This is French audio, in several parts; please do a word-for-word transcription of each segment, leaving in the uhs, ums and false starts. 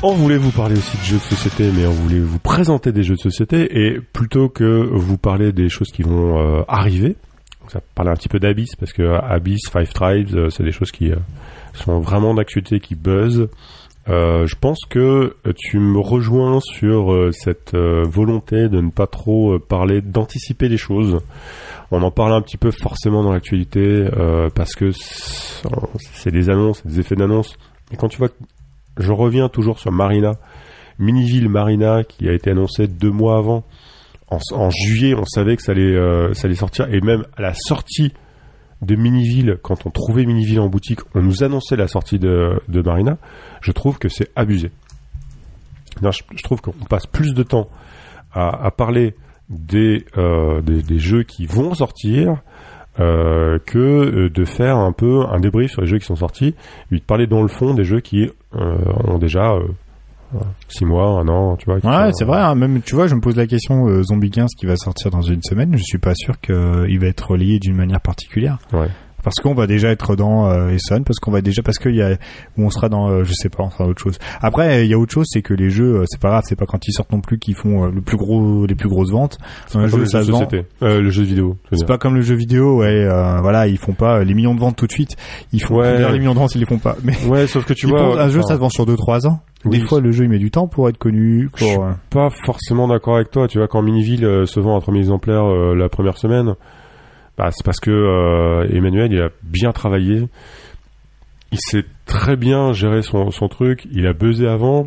On voulait vous parler aussi de jeux de société, mais on voulait vous présenter des jeux de société, et plutôt que vous parler des choses qui vont euh, arriver, ça va parler un petit peu d'Abyss, parce que Abyss, Five Tribes, euh, c'est des choses qui euh, sont vraiment d'actualité, qui buzzent. Euh, je pense que tu me rejoins sur euh, cette euh, volonté de ne pas trop euh, parler, d'anticiper les choses. On en parle un petit peu forcément dans l'actualité, euh, parce que c'est, c'est des annonces, des effets d'annonce. Et quand tu vois, je reviens toujours sur Marina, Miniville Marina, qui a été annoncé deux mois avant. En, en juillet, on savait que ça allait, euh, ça allait sortir, et même à la sortie de Miniville, quand on trouvait Miniville en boutique, on nous annonçait la sortie de, de Marina. Je trouve que c'est abusé. Non, je, je trouve qu'on passe plus de temps à, à parler des, euh, des, des jeux qui vont sortir euh, que de faire un peu un débrief sur les jeux qui sont sortis, et de parler dans le fond des jeux qui euh, ont déjà euh, six mois, un an, tu vois. Ouais, sont, c'est vrai, hein, même, tu vois, je me pose la question, euh, Zombie quinze qui va sortir dans une semaine, je suis pas sûr qu'il va être relié d'une manière particulière. Ouais. Parce qu'on va déjà être dans euh, Essonne, parce qu'on va déjà, parce qu'il y a, où on sera dans, euh, je sais pas, on sera autre chose. Après, il y a autre chose, c'est que les jeux, euh, c'est pas grave, c'est pas quand ils sortent non plus qu'ils font euh, le plus gros, les plus grosses ventes. C'est un jeu, ça se vend. Euh, le jeu vidéo. C'est pas comme le jeu vidéo, ouais, euh, voilà, ils font pas les millions de ventes tout de suite. Ils font, ouais. les millions de ventes, ils les font pas. Mais ouais, sauf que tu vois, font, un jeu, ça se vend sur deux trois ans. Oui, des fois, le jeu, il met du temps pour être connu. Pour... Je suis pas forcément d'accord avec toi. Tu vois, quand Miniville euh, se vend à trois mille exemplaires euh, la première semaine, bah, c'est parce que euh, Emmanuel, il a bien travaillé. Il sait très bien gérer son, son truc. Il a buzzé avant.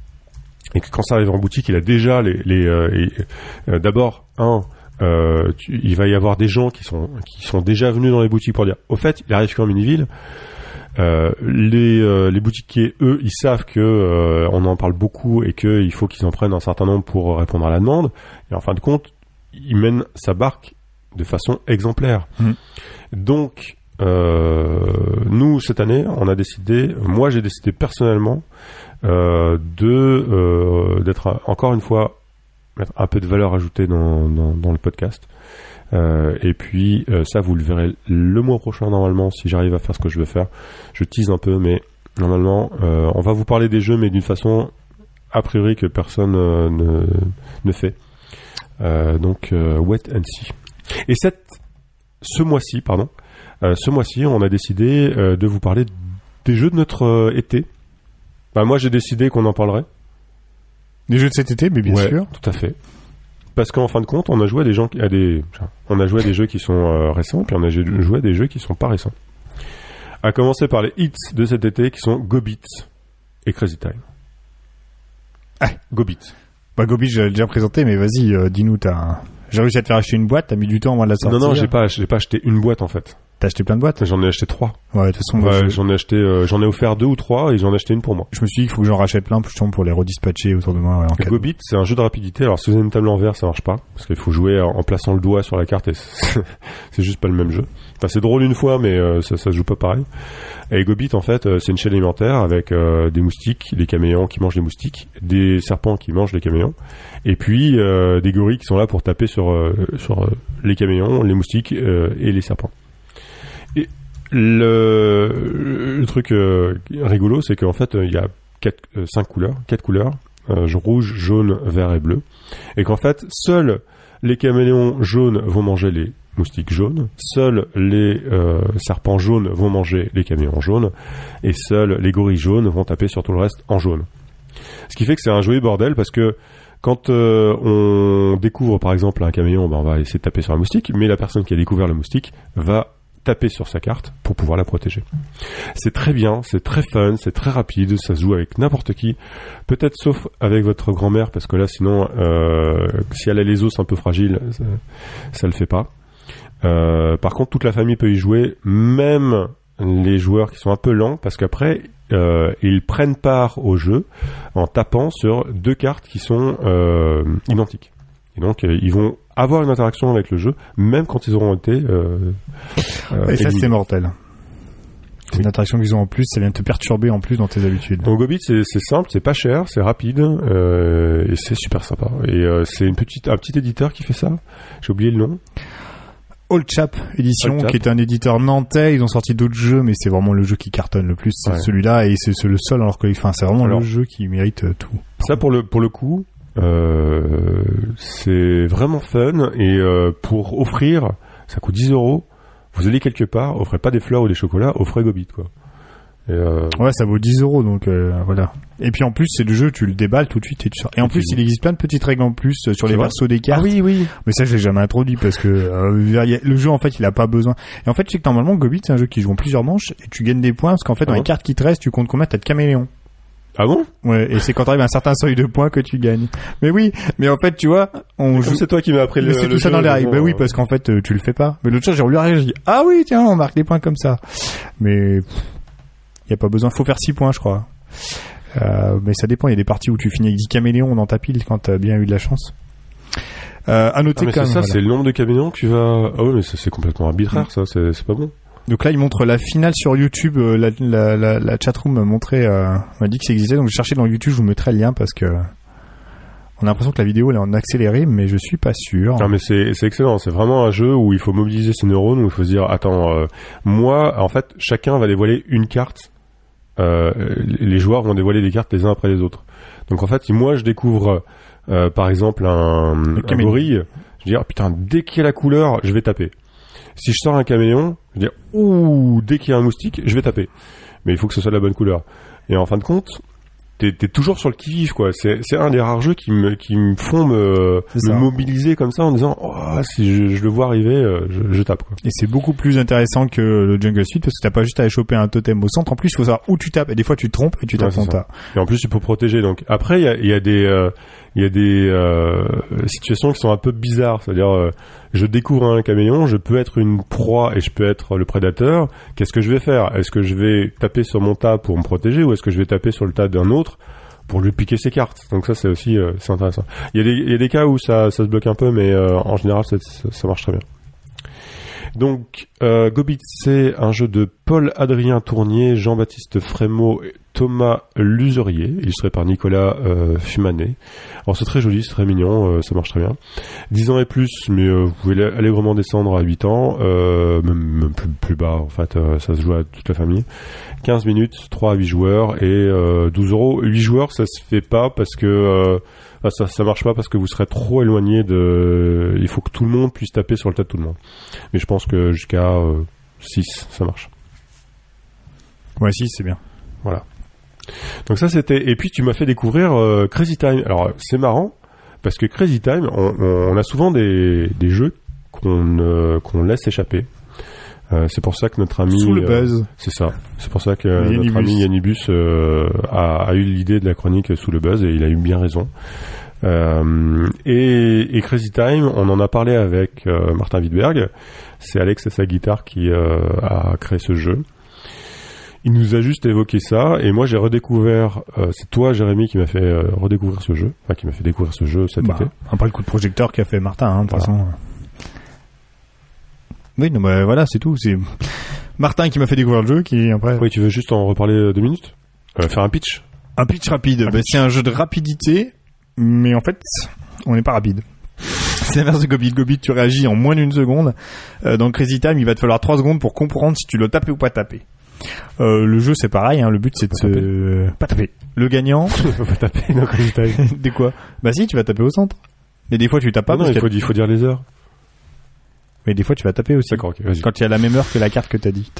Et que quand ça arrive en boutique, il a déjà les... les euh, et, euh, d'abord, un, euh, tu, il va y avoir des gens qui sont, qui sont déjà venus dans les boutiques pour dire, au fait, il arrive qu'en Miniville. Euh, les, euh, les boutiquiers, eux, ils savent que euh, on en parle beaucoup et qu'il faut qu'ils en prennent un certain nombre pour répondre à la demande. Et en fin de compte, ils mènent sa barque de façon exemplaire. Mmh. Donc, euh, nous, cette année, on a décidé, moi j'ai décidé personnellement euh, de euh, d'être encore une fois, mettre un peu de valeur ajoutée dans, dans, dans le podcast. Euh, et puis euh, ça vous le verrez le mois prochain normalement si j'arrive à faire ce que je veux faire. Je tease un peu, mais normalement euh, on va vous parler des jeux, mais d'une façon a priori que personne euh, ne, ne fait. Euh, donc euh, wait and see. Et cette, ce mois-ci, pardon, euh, ce mois-ci, on a décidé euh, de vous parler des jeux de notre euh, été. Bah, moi, j'ai décidé qu'on en parlerait. Des jeux de cet été, mais bien ouais, sûr. Tout à fait. Parce qu'en fin de compte, on a joué à des gens, à des, on a joué à des jeux qui sont euh, récents, puis on a joué à des jeux qui sont pas récents. À commencer par les hits de cet été, qui sont Go Beat et Crazy Time. Ah, Go Beat. Bah Go Beat, je l'ai déjà présenté, mais vas-y, euh, dis-nous, t'as, j'ai réussi à te faire acheter une boîte, t'as mis du temps avant de la sortir. Non, non, j'ai pas, j'ai pas acheté une boîte en fait. T'as acheté plein de boîtes? J'en ai acheté trois. Ouais, de toute façon, ouais, je... j'en ai acheté, euh, j'en ai offert deux ou trois et j'en ai acheté une pour moi. Je me suis dit qu'il faut que j'en rachète plein pour, pour les redispatcher autour de moi. Ouais, en Go Beat, c'est un jeu de rapidité. Alors, si vous avez une table en verre, ça marche pas. Parce qu'il faut jouer en plaçant le doigt sur la carte et c'est, c'est juste pas le même jeu. Enfin, c'est drôle une fois, mais euh, ça, ça se joue pas pareil. Et Go Beat, en fait, euh, c'est une chaîne alimentaire avec euh, des moustiques, des caméléons qui mangent les moustiques, des serpents qui mangent les caméléons, et puis euh, des gorilles qui sont là pour taper sur, euh, sur euh, les caméléons, les moustiques euh, et les serpents. Et le, le truc euh, rigolo, c'est qu'en fait, il y a quatre, euh, cinq couleurs, quatre couleurs, euh, rouge, jaune, vert et bleu, et qu'en fait, seuls les caméléons jaunes vont manger les moustiques jaunes, seuls les euh, serpents jaunes vont manger les caméléons jaunes, et seuls les gorilles jaunes vont taper sur tout le reste en jaune. Ce qui fait que c'est un joli bordel, parce que quand euh, on découvre par exemple un caméléon, ben on va essayer de taper sur un moustique, mais la personne qui a découvert le moustique va taper sur sa carte pour pouvoir la protéger. C'est très bien, c'est très fun, c'est très rapide, ça se joue avec n'importe qui, peut-être sauf avec votre grand-mère, parce que là sinon euh, si elle a les os un peu fragiles, ça, ça le fait pas. Euh, par contre, toute la famille peut y jouer, même les joueurs qui sont un peu lents, parce qu'après euh, ils prennent part au jeu en tapant sur deux cartes qui sont euh, identiques. Et donc euh, ils vont avoir une interaction avec le jeu, même quand ils auront été euh, euh, et ça éliminés. C'est mortel. C'est oui. Une interaction qu'ils ont en plus, ça vient te perturber en plus dans tes habitudes. Donc Go Beat, c'est, c'est simple, c'est pas cher, c'est rapide euh, et c'est super sympa. Et euh, c'est une petite, un petit éditeur qui fait ça. J'ai oublié le nom. Old Chap édition, Old Chap. qui est un éditeur nantais. Ils ont sorti d'autres jeux, mais c'est vraiment le jeu qui cartonne le plus, c'est Ouais. celui-là, et c'est, c'est le seul alors que, enfin, c'est vraiment Alors, le jeu qui mérite tout. Ça pour le pour le coup, euh, c'est vraiment fun et euh, pour offrir, ça coûte dix euros. Vous allez quelque part, offrez pas des fleurs ou des chocolats, offrez Gobit quoi. Et euh, Ouais, ça vaut dix euros, donc euh, voilà. Et puis en plus, c'est le jeu, tu le déballes tout de suite et tu sors. Et en Et plus, puis- il existe plein de petites règles en plus euh, sur les C'est vrai versos des cartes. oui oui. Mais ça, je l'ai jamais introduit parce que euh, y a- le jeu, en fait, il a pas besoin. Et en fait, tu sais que normalement, Gobit, c'est un jeu qui joue en plusieurs manches et tu gagnes des points parce qu'en fait, dans Ah les bon cartes qui te restent, tu comptes combien t'as de caméléons. Ah bon? Ouais, et c'est quand t'arrives à un certain seuil de points que tu gagnes. Mais oui, mais en fait, tu vois, on Comme joue. c'est toi qui m'as appris le. Mais c'est le tout ça jeu, dans les règles. bon, Bah oui, euh, parce qu'en fait, euh, tu le fais pas. Mais l'autre chose, j'ai relu la règle, j'ai dit, ah oui, tiens, on marque des points comme ça. Mais, il y a pas besoin, faut faire six points, je crois. Euh, mais ça dépend, il y a des parties où tu finis avec dix caméléons dans ta pile quand t'as bien eu de la chance. Euh, à noter Ah, mais quand c'est même, ça, voilà. c'est le nombre de caméléons que tu vas. Ah ouais, mais ça, c'est complètement arbitraire, ça, c'est, c'est pas bon. Donc là, il montre la finale sur YouTube. euh, La, la, la, la chatroom m'a montré, euh, m'a dit que ça existait. Donc j'ai cherché dans YouTube, je vous mettrai le lien parce que on a l'impression que la vidéo elle est en accéléré, mais je suis pas sûr. Non mais c'est c'est excellent, c'est vraiment un jeu où il faut mobiliser ses neurones, où il faut se dire attends, euh, moi en fait chacun va dévoiler une carte, euh, les joueurs vont dévoiler des cartes les uns après les autres. Donc en fait moi je découvre euh, par exemple un, un caméléon. gorille, je dis ah, putain dès qu'il y a la couleur je vais taper. Si je sors un caméléon, je dis ouh dès qu'il y a un moustique je vais taper. Mais il faut que ce soit de la bonne couleur. Et en fin de compte T'es, t'es toujours sur le qui-vive quoi. C'est, c'est un des rares jeux qui me, qui me font me, C'est me ça. mobiliser comme ça en disant oh si je, je le vois arriver, euh, je, je tape quoi. Et c'est beaucoup plus intéressant que le Jungle Suite parce que t'as pas juste à aller choper un totem au centre. En plus, il faut savoir où tu tapes. Et des fois, tu te trompes et tu tapes Ouais, ton c'est ça. tas. Et en plus il faut protéger. Donc après il y a, il y a des, euh, il y a des euh, situations qui sont un peu bizarres. C'est-à-dire euh, je découvre un caméléon, je peux être une proie et je peux être le prédateur. Qu'est-ce que je vais faire? Est-ce que je vais taper sur mon tas pour me protéger ou est-ce que je vais taper sur le tas d'un autre pour lui piquer ses cartes? Donc ça c'est aussi euh, c'est intéressant. Il y a des il y a des cas où ça ça se bloque un peu mais euh, en général ça, ça, ça marche très bien. Donc euh, Gobit c'est un jeu de Paul-Adrien Tournier, Jean-Baptiste Frémaux, et Thomas Luserier, illustré par Nicolas euh, Fumanet. Alors c'est très joli, c'est très mignon, euh, ça marche très bien. dix ans et plus, mais euh, vous pouvez allègrement descendre à huit ans, euh, même, même plus, plus bas en fait, euh, ça se joue à toute la famille. quinze minutes, trois à huit joueurs et euh, douze euros. huit joueurs, ça se fait pas parce que euh, enfin, ça, ça marche pas parce que vous serez trop éloigné de. Il faut que tout le monde puisse taper sur le tas de tout le monde. Mais je pense que jusqu'à euh, six, ça marche. Ouais, si, c'est bien. Voilà. Donc ça c'était. Et puis tu m'as fait découvrir euh, Crazy Time. Alors c'est marrant parce que Crazy Time, on, on a souvent des, des jeux qu'on euh, qu'on laisse échapper. Euh, c'est pour ça que notre ami Sous le euh, buzz. c'est ça. C'est pour ça que Le notre Yannibus. ami Yannibus euh, a, a eu l'idée de la chronique Sous le buzz et il a eu bien raison. Euh, et, et Crazy Time, on en a parlé avec euh, Martin Wittberg. C'est Alex et sa guitare qui euh, a créé ce jeu. Il nous a juste évoqué ça et moi j'ai redécouvert. Euh, c'est toi, Jérémy, qui m'a fait euh, redécouvrir ce jeu, enfin qui m'a fait découvrir ce jeu cet Bah, été. après le coup de projecteur qu'a fait Martin, hein, de toute Voilà. façon. Oui, non, bah, voilà, c'est tout. C'est Martin qui m'a fait découvrir le jeu, qui après. Oui, tu veux juste en reparler euh, deux minutes, euh, faire un pitch. Un pitch rapide. Un Bah, pitch. c'est un jeu de rapidité, mais en fait, on n'est pas rapide. C'est l'inverse de Gobit. Gobit, tu réagis en moins d'une seconde. Euh, dans Crazy Time, il va te falloir trois secondes pour comprendre si tu dois taper ou pas taper. Euh, le jeu, c'est pareil. Hein, le but, c'est de Pas se pas taper. Le gagnant. Faut pas taper dans Crazy Time. Des quoi? Bah si, tu vas taper au centre. Mais des fois, tu tapes pas. Ah non, parce il qu'il faut, y a- il faut dire les heures. Mais des fois, tu vas taper aussi. D'accord, ok, vas-y. Quand il y a la même heure que la carte que t'as dit.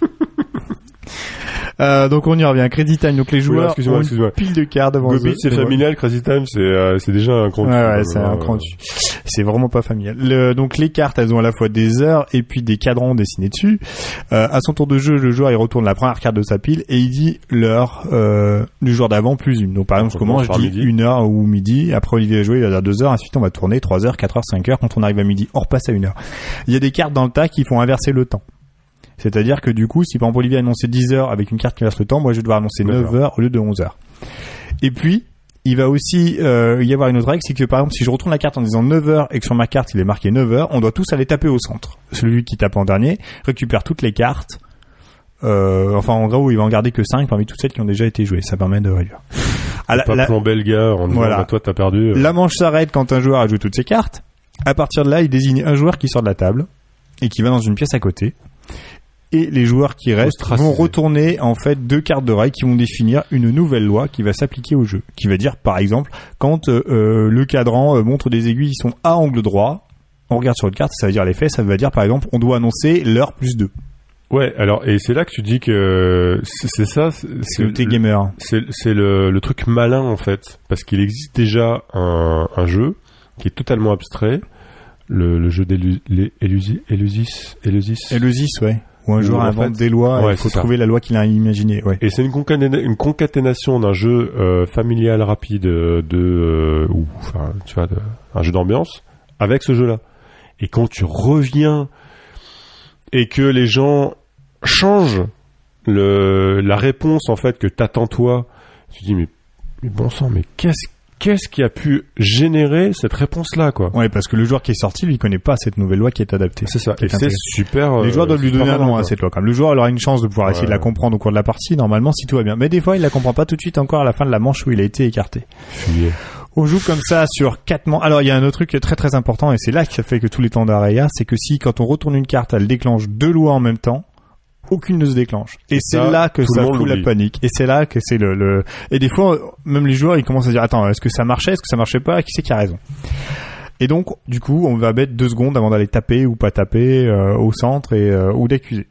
euh, donc on y revient. Crazy Time. Donc les Oui, joueurs excuse-moi, ont une excuse-moi. pile de cartes devant eux. Gobit, c'est Et voilà. familial. Crazy Time, c'est euh, c'est déjà un cran Ouais, dessus, ouais, quand c'est même, un hein, cran euh, dessus. C'est vraiment pas familial. Le, donc les cartes, elles ont à la fois des heures et puis des cadrans dessinés dessus. Euh, à son tour de jeu, le joueur il retourne la première carte de sa pile et il dit l'heure euh, du jour d'avant plus une. Donc par exemple, je On commence, commence je par dis midi. une heure ou midi. Après Olivier a joué, il va dire deux heures. Ensuite on va tourner trois heures, quatre heures, cinq heures. Quand on arrive à midi, on repasse à une heure. Il y a des cartes dans le tas qui font inverser le temps. C'est-à-dire que du coup, si par exemple Olivier a annoncé dix heures avec une carte qui inverse le temps, moi je vais devoir annoncer D'accord. neuf heures au lieu de onze heures. Et puis, il va aussi euh, y avoir une autre règle, c'est que par exemple, si je retourne la carte en disant neuf heures et que sur ma carte il est marqué neuf heures, on doit tous aller taper au centre. Celui qui tape en dernier récupère toutes les cartes. Euh, enfin, en gros, il va en garder que cinq parmi toutes celles qui ont déjà été jouées. Ça permet de réduire. À la, pas la- plomber le gars en disant Voilà. bah, toi t'as perdu. euh. la manche s'arrête quand un joueur a joué toutes ses cartes. À partir de là, il désigne un joueur qui sort de la table. et qui va dans une pièce à côté. Et les joueurs qui restent Ostracisé. vont retourner en fait deux cartes de rail qui vont définir une nouvelle loi qui va s'appliquer au jeu. Qui va dire par exemple quand euh, le cadran euh, montre des aiguilles qui sont à angle droit, on regarde sur une carte, ça veut dire les faits, ça veut dire par exemple on doit annoncer l'heure plus deux. Ouais, alors et c'est là que tu dis que c'est, c'est ça, c'est, C'est le T-Gamer. C'est, c'est le, le truc malin en fait, parce qu'il existe déjà un, un jeu qui est totalement abstrait, le, le jeu d'Elusis, Elusis, Elusis, Eleusis, ouais. Où un Où, joueur en invente fait, des lois, ouais, et il faut c'est ça. trouver la loi qu'il a imaginée. Ouais. Et c'est une, concaténa- une concaténation d'un jeu euh, familial rapide euh, de, euh, ou enfin, tu vois, de, un jeu d'ambiance avec ce jeu-là. Et quand tu reviens et que les gens changent le, la réponse en fait que t'attends toi, tu te dis mais, mais bon sang, mais qu'est-ce qu'est-ce qui a pu générer cette réponse-là, quoi. Ouais, parce que le joueur qui est sorti, lui, il connaît pas cette nouvelle loi qui est adaptée. C'est ça. Qui est Et c'est intégrée. super. Les joueurs euh, doivent lui super donner un malin, nom à quoi. cette loi. Quand même. Le joueur il aura une chance de pouvoir Ouais. essayer de la comprendre au cours de la partie, normalement, si tout va bien. Mais des fois, il la comprend pas tout de suite encore à la fin de la manche où il a été écarté. Fuyez. On joue comme ça sur quatre manches. Alors, il y a un autre truc qui est très très important, et c'est là que ça fait que tous les temps d'arrêt, c'est que si, quand on retourne une carte, elle déclenche deux lois en même temps, aucune ne se déclenche. Et c'est ça, là que tout le ça monde fout la l'oublie. panique. Et c'est là que c'est le, le, et des fois, même les joueurs, ils commencent à dire, attends, est-ce que ça marchait? Est-ce que ça marchait pas? Qui c'est qui a raison? Et donc, du coup, on va mettre deux secondes avant d'aller taper ou pas taper, euh, au centre et, euh, ou d'accuser.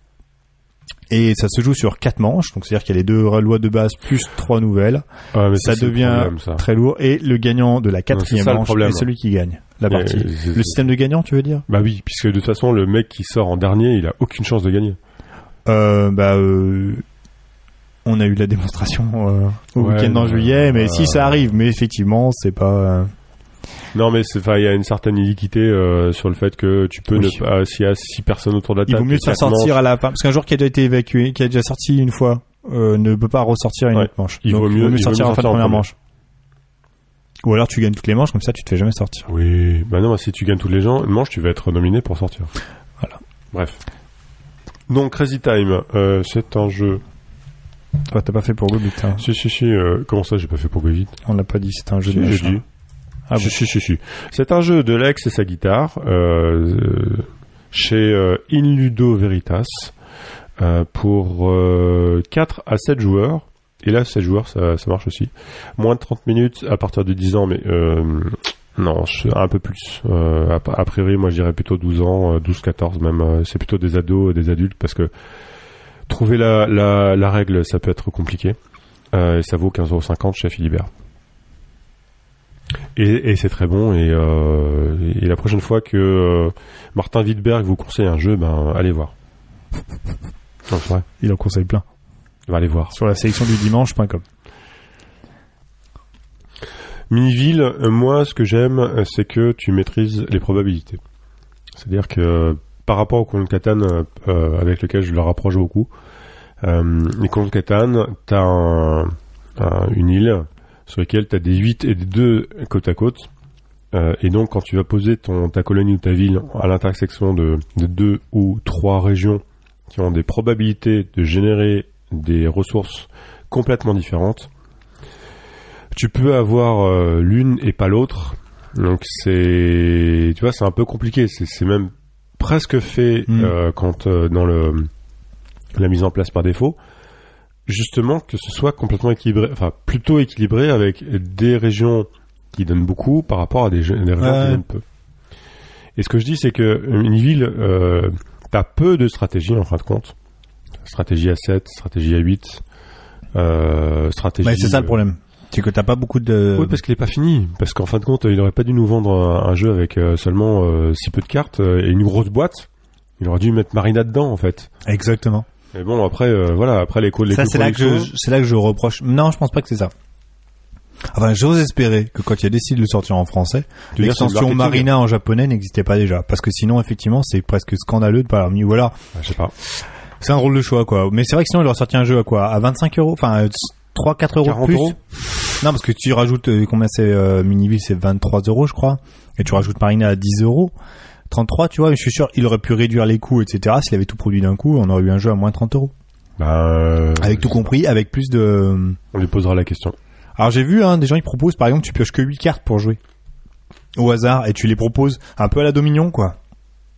Et ça se joue sur quatre manches, donc c'est-à-dire qu'il y a les deux lois de base plus trois nouvelles. Ah, mais Ça c'est le devient problème, ça. très lourd. Et le gagnant de la quatrième ça, le manche problème. est celui qui gagne la Et, partie. euh, Le système de gagnant, tu veux dire? Bah oui, puisque de toute façon, le mec qui sort en dernier, il a aucune chance de gagner. Euh, bah, euh, on a eu la démonstration euh, au Ouais, week-end en euh, juillet, mais euh, si ça arrive, mais effectivement, c'est pas. Euh... Non, mais c'est, enfin, il y a une certaine iniquité euh, sur le fait que tu peux Oui. ne pas, s'il y a six personnes autour de la Il table. vaut mieux que se faire quatre sortir manches, à la fin, parce qu'un joueur qui a déjà été évacué, qui a déjà sorti une fois, euh, ne peut pas ressortir une Ouais. autre manche. Il Donc, vaut mieux- il vaut sortir mieux en fin de sortir en première premier. manche. Ou alors tu gagnes toutes les manches, comme ça tu te fais jamais sortir. Oui, bah non, si tu gagnes tous les gens, manches, tu vas être nominé pour sortir. Voilà. Bref. Donc, Crazy Time, euh, c'est un jeu. Toi, t'as pas fait pour Gobit, hein. Si, si, si, euh, comment ça, j'ai pas fait pour Gogit? On l'a pas dit, c'est un jeu Si, de j'ai machin. dit. Ah si, bon. si, si, si. C'est un jeu de Lex et sa guitare, euh, euh, chez euh, In Ludo Veritas, euh, pour euh, quatre à sept joueurs. Et là, sept joueurs, ça, ça marche aussi. Moins de trente minutes à partir de dix ans, mais euh, non, je- un peu plus. Euh, a, a priori, moi, je dirais plutôt douze ans, euh, douze quatorze même. euh, C'est plutôt des ados, des adultes, parce que trouver la, la, la règle, ça peut être compliqué. Euh, et ça vaut quinze euros cinquante chez Philibert. Et, et c'est très bon. Et, euh, et la prochaine fois que euh, Martin Wittberg vous conseille un jeu, ben allez voir. Non, c'est vrai. Il en conseille plein. Va aller voir. Sur la sélection du dimanche point com. Miniville, euh, moi, ce que j'aime, euh, c'est que tu maîtrises les probabilités. C'est-à-dire que euh, par rapport au Call of Catan, euh, euh, avec lequel je le rapproche beaucoup, euh, les Call of Catan, t'as un, un, une île sur laquelle t'as des huit et des deux côte à côte. Euh, et donc, quand tu vas poser ton, ta colonie ou ta ville à l'intersection de, de deux ou trois régions qui ont des probabilités de générer des ressources complètement différentes, tu peux avoir euh, l'une et pas l'autre. Donc c'est, tu vois, c'est un peu compliqué. C'est, c'est même presque fait Mm. euh, quand euh, dans le la mise en place par défaut, justement que ce soit complètement équilibré, enfin plutôt équilibré avec des régions qui donnent beaucoup par rapport à des, des régions Ouais. qui donnent peu. Et ce que je dis, c'est que une ville, euh, t'as peu de stratégies en fin de compte. Stratégie à sept, stratégie à huit, euh, stratégie. Ouais, c'est ça le problème. C'est que t'as pas beaucoup de... Oui, parce qu'il est pas fini. Parce qu'en fin de compte, il aurait pas dû nous vendre un, un jeu avec euh, seulement euh, si peu de cartes euh, et une grosse boîte. Il aurait dû mettre Marina dedans, en fait. Exactement. Mais bon, après, euh, voilà, après les, co- les Ça, coûts c'est de là que je, production- c'est là que je reproche. Non, je pense pas que c'est ça. Enfin, j'ose espérer que quand il a décidé de le sortir en français, Tu veux dire, c'est le l'extension marketing. Marina en japonais n'existait pas déjà. Parce que sinon, effectivement, c'est presque scandaleux de pas avoir mis, voilà. Ah, je sais pas. C'est un drôle de choix, quoi. Mais c'est vrai que sinon, il aurait sorti un jeu à quoi? À vingt-cinq euros? Enfin, trois, quatre euros de quarante plus? euros Non, parce que tu rajoutes, euh, combien c'est, euh, Miniville, c'est vingt-trois euros, je crois. Et tu rajoutes Marina à dix euros. trente-trois, tu vois, mais je suis sûr, il aurait pu réduire les coûts, et cetera. S'il avait tout produit d'un coup, on aurait eu un jeu à moins trente euros. Bah, euh, Avec tout compris, avec plus de... on lui posera la question. Alors j'ai vu, hein, des gens qui proposent, par exemple, tu pioches que huit cartes pour jouer. Au hasard, et tu les proposes un peu à la Dominion, quoi.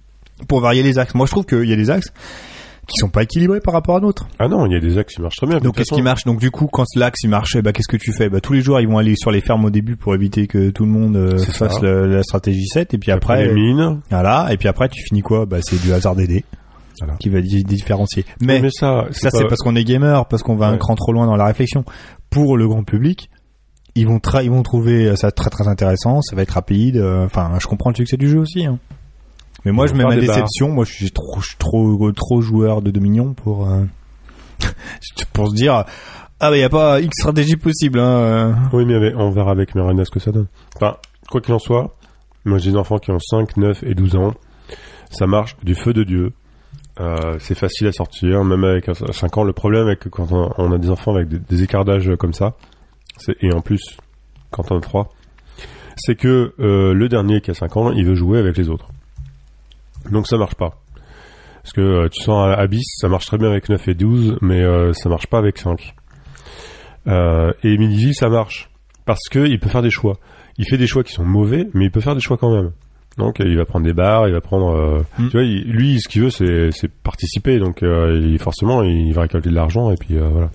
pour varier les axes. Moi, je trouve qu'il y a des axes qui sont pas équilibrés par rapport à d'autres. Ah non, il y a des axes qui marchent très bien. Donc, qu'est-ce qui marche? Donc, du coup, quand l'axe, il marche, bah, qu'est-ce que tu fais? Bah, tous les joueurs, ils vont aller sur les fermes au début pour éviter que tout le monde euh, fasse le, la stratégie sept. Et puis après, après les mines. Voilà. Et puis après, tu finis quoi? Bah, c'est du hasard des dés. Voilà. Qui va di- différencier. Mais, mais ça, c'est ça, pas... c'est parce qu'on est gamer, parce qu'on va ouais. un cran trop loin dans la réflexion. Pour le grand public, ils vont, tra- ils vont trouver ça très très intéressant, ça va être rapide. Enfin, euh, je comprends le succès du jeu aussi. Hein. Mais moi, je mets ma déception. Barres. Moi, je suis trop, je suis trop, trop joueur de Dominion pour euh, pour se dire ah bah y a pas X stratégie possible. Hein. Oui, mais on verra avec Miranda ce que ça donne. Enfin, quoi qu'il en soit, moi j'ai des enfants qui ont cinq, neuf et douze ans. Ça marche du feu de Dieu. Euh, c'est facile à sortir, même avec cinq ans. Le problème avec quand on, on a des enfants avec des, des écarts d'âge comme ça, c'est, et en plus quand on a trois, c'est que euh, le dernier qui a cinq ans, il veut jouer avec les autres. Donc ça marche pas. Parce que euh, tu sens à Abyss, ça marche très bien avec neuf et douze, mais euh, ça marche pas avec cinq. Euh, et Medivh, ça marche. Parce que il peut faire des choix. Il fait des choix qui sont mauvais, mais il peut faire des choix quand même. Donc il va prendre des barres, il va prendre... Euh, mmh. Tu vois, il, lui, ce qu'il veut, c'est, c'est participer. Donc euh, il, forcément, il va récolter de l'argent et puis euh, voilà.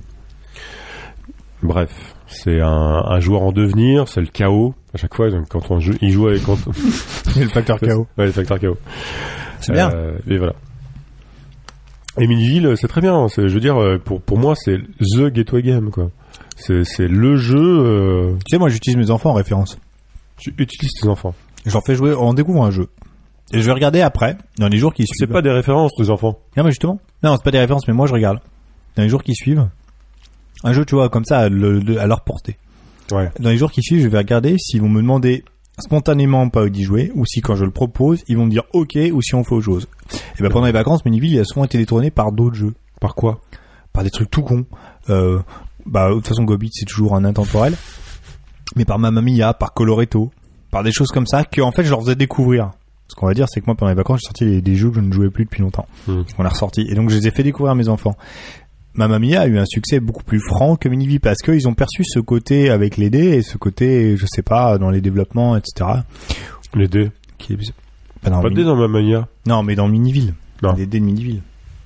Bref, c'est un, un joueur en devenir, c'est le chaos. À chaque fois, donc, quand on joue, il joue avec... Quand... c'est le facteur chaos. Ouais, le facteur chaos. C'est bien. Euh, et voilà. Et Medivh, c'est très bien. C'est, je veux dire, pour, pour moi, c'est the gateway game, quoi. C'est, c'est le jeu... Euh... Tu sais, moi, j'utilise mes enfants en référence. Tu utilises tes enfants. J'en fais jouer, on découvre un jeu. Et je vais regarder après, dans les jours qui suivent. C'est pas des références, tes enfants. Non, mais justement. Non, c'est pas des références, mais moi, je regarde. Dans les jours qui suivent. Un jeu, tu vois, comme ça, à, le, à leur portée. Ouais. Dans les jours qui suivent, je vais regarder s'ils vont me demander spontanément pas d'y jouer, ou si quand je le propose, ils vont me dire ok, ou si on fait autre chose. Et ben, pendant les vacances, Medivh, il a souvent été détourné par d'autres jeux. Par quoi? Par des trucs tout cons. Euh, bah, de toute façon, Gobit, c'est toujours un intemporel. Mais par Mamma Mia, par Coloretto. Par des choses comme ça que en fait je leur faisais découvrir. Ce qu'on va dire, c'est que moi pendant les vacances j'ai sorti des, des jeux que je ne jouais plus depuis longtemps. Mmh. On a ressorti et donc je les ai fait découvrir à mes enfants. Mamma Mia a eu un succès beaucoup plus franc que Medivh parce qu'ils ont perçu ce côté avec les dés et ce côté, je sais pas, dans les développements, et cetera. Les dés. Qui est... Bah, pas de dés dans Mamma Mia. Non, mais dans Medivh. Non. Les dés de Medivh.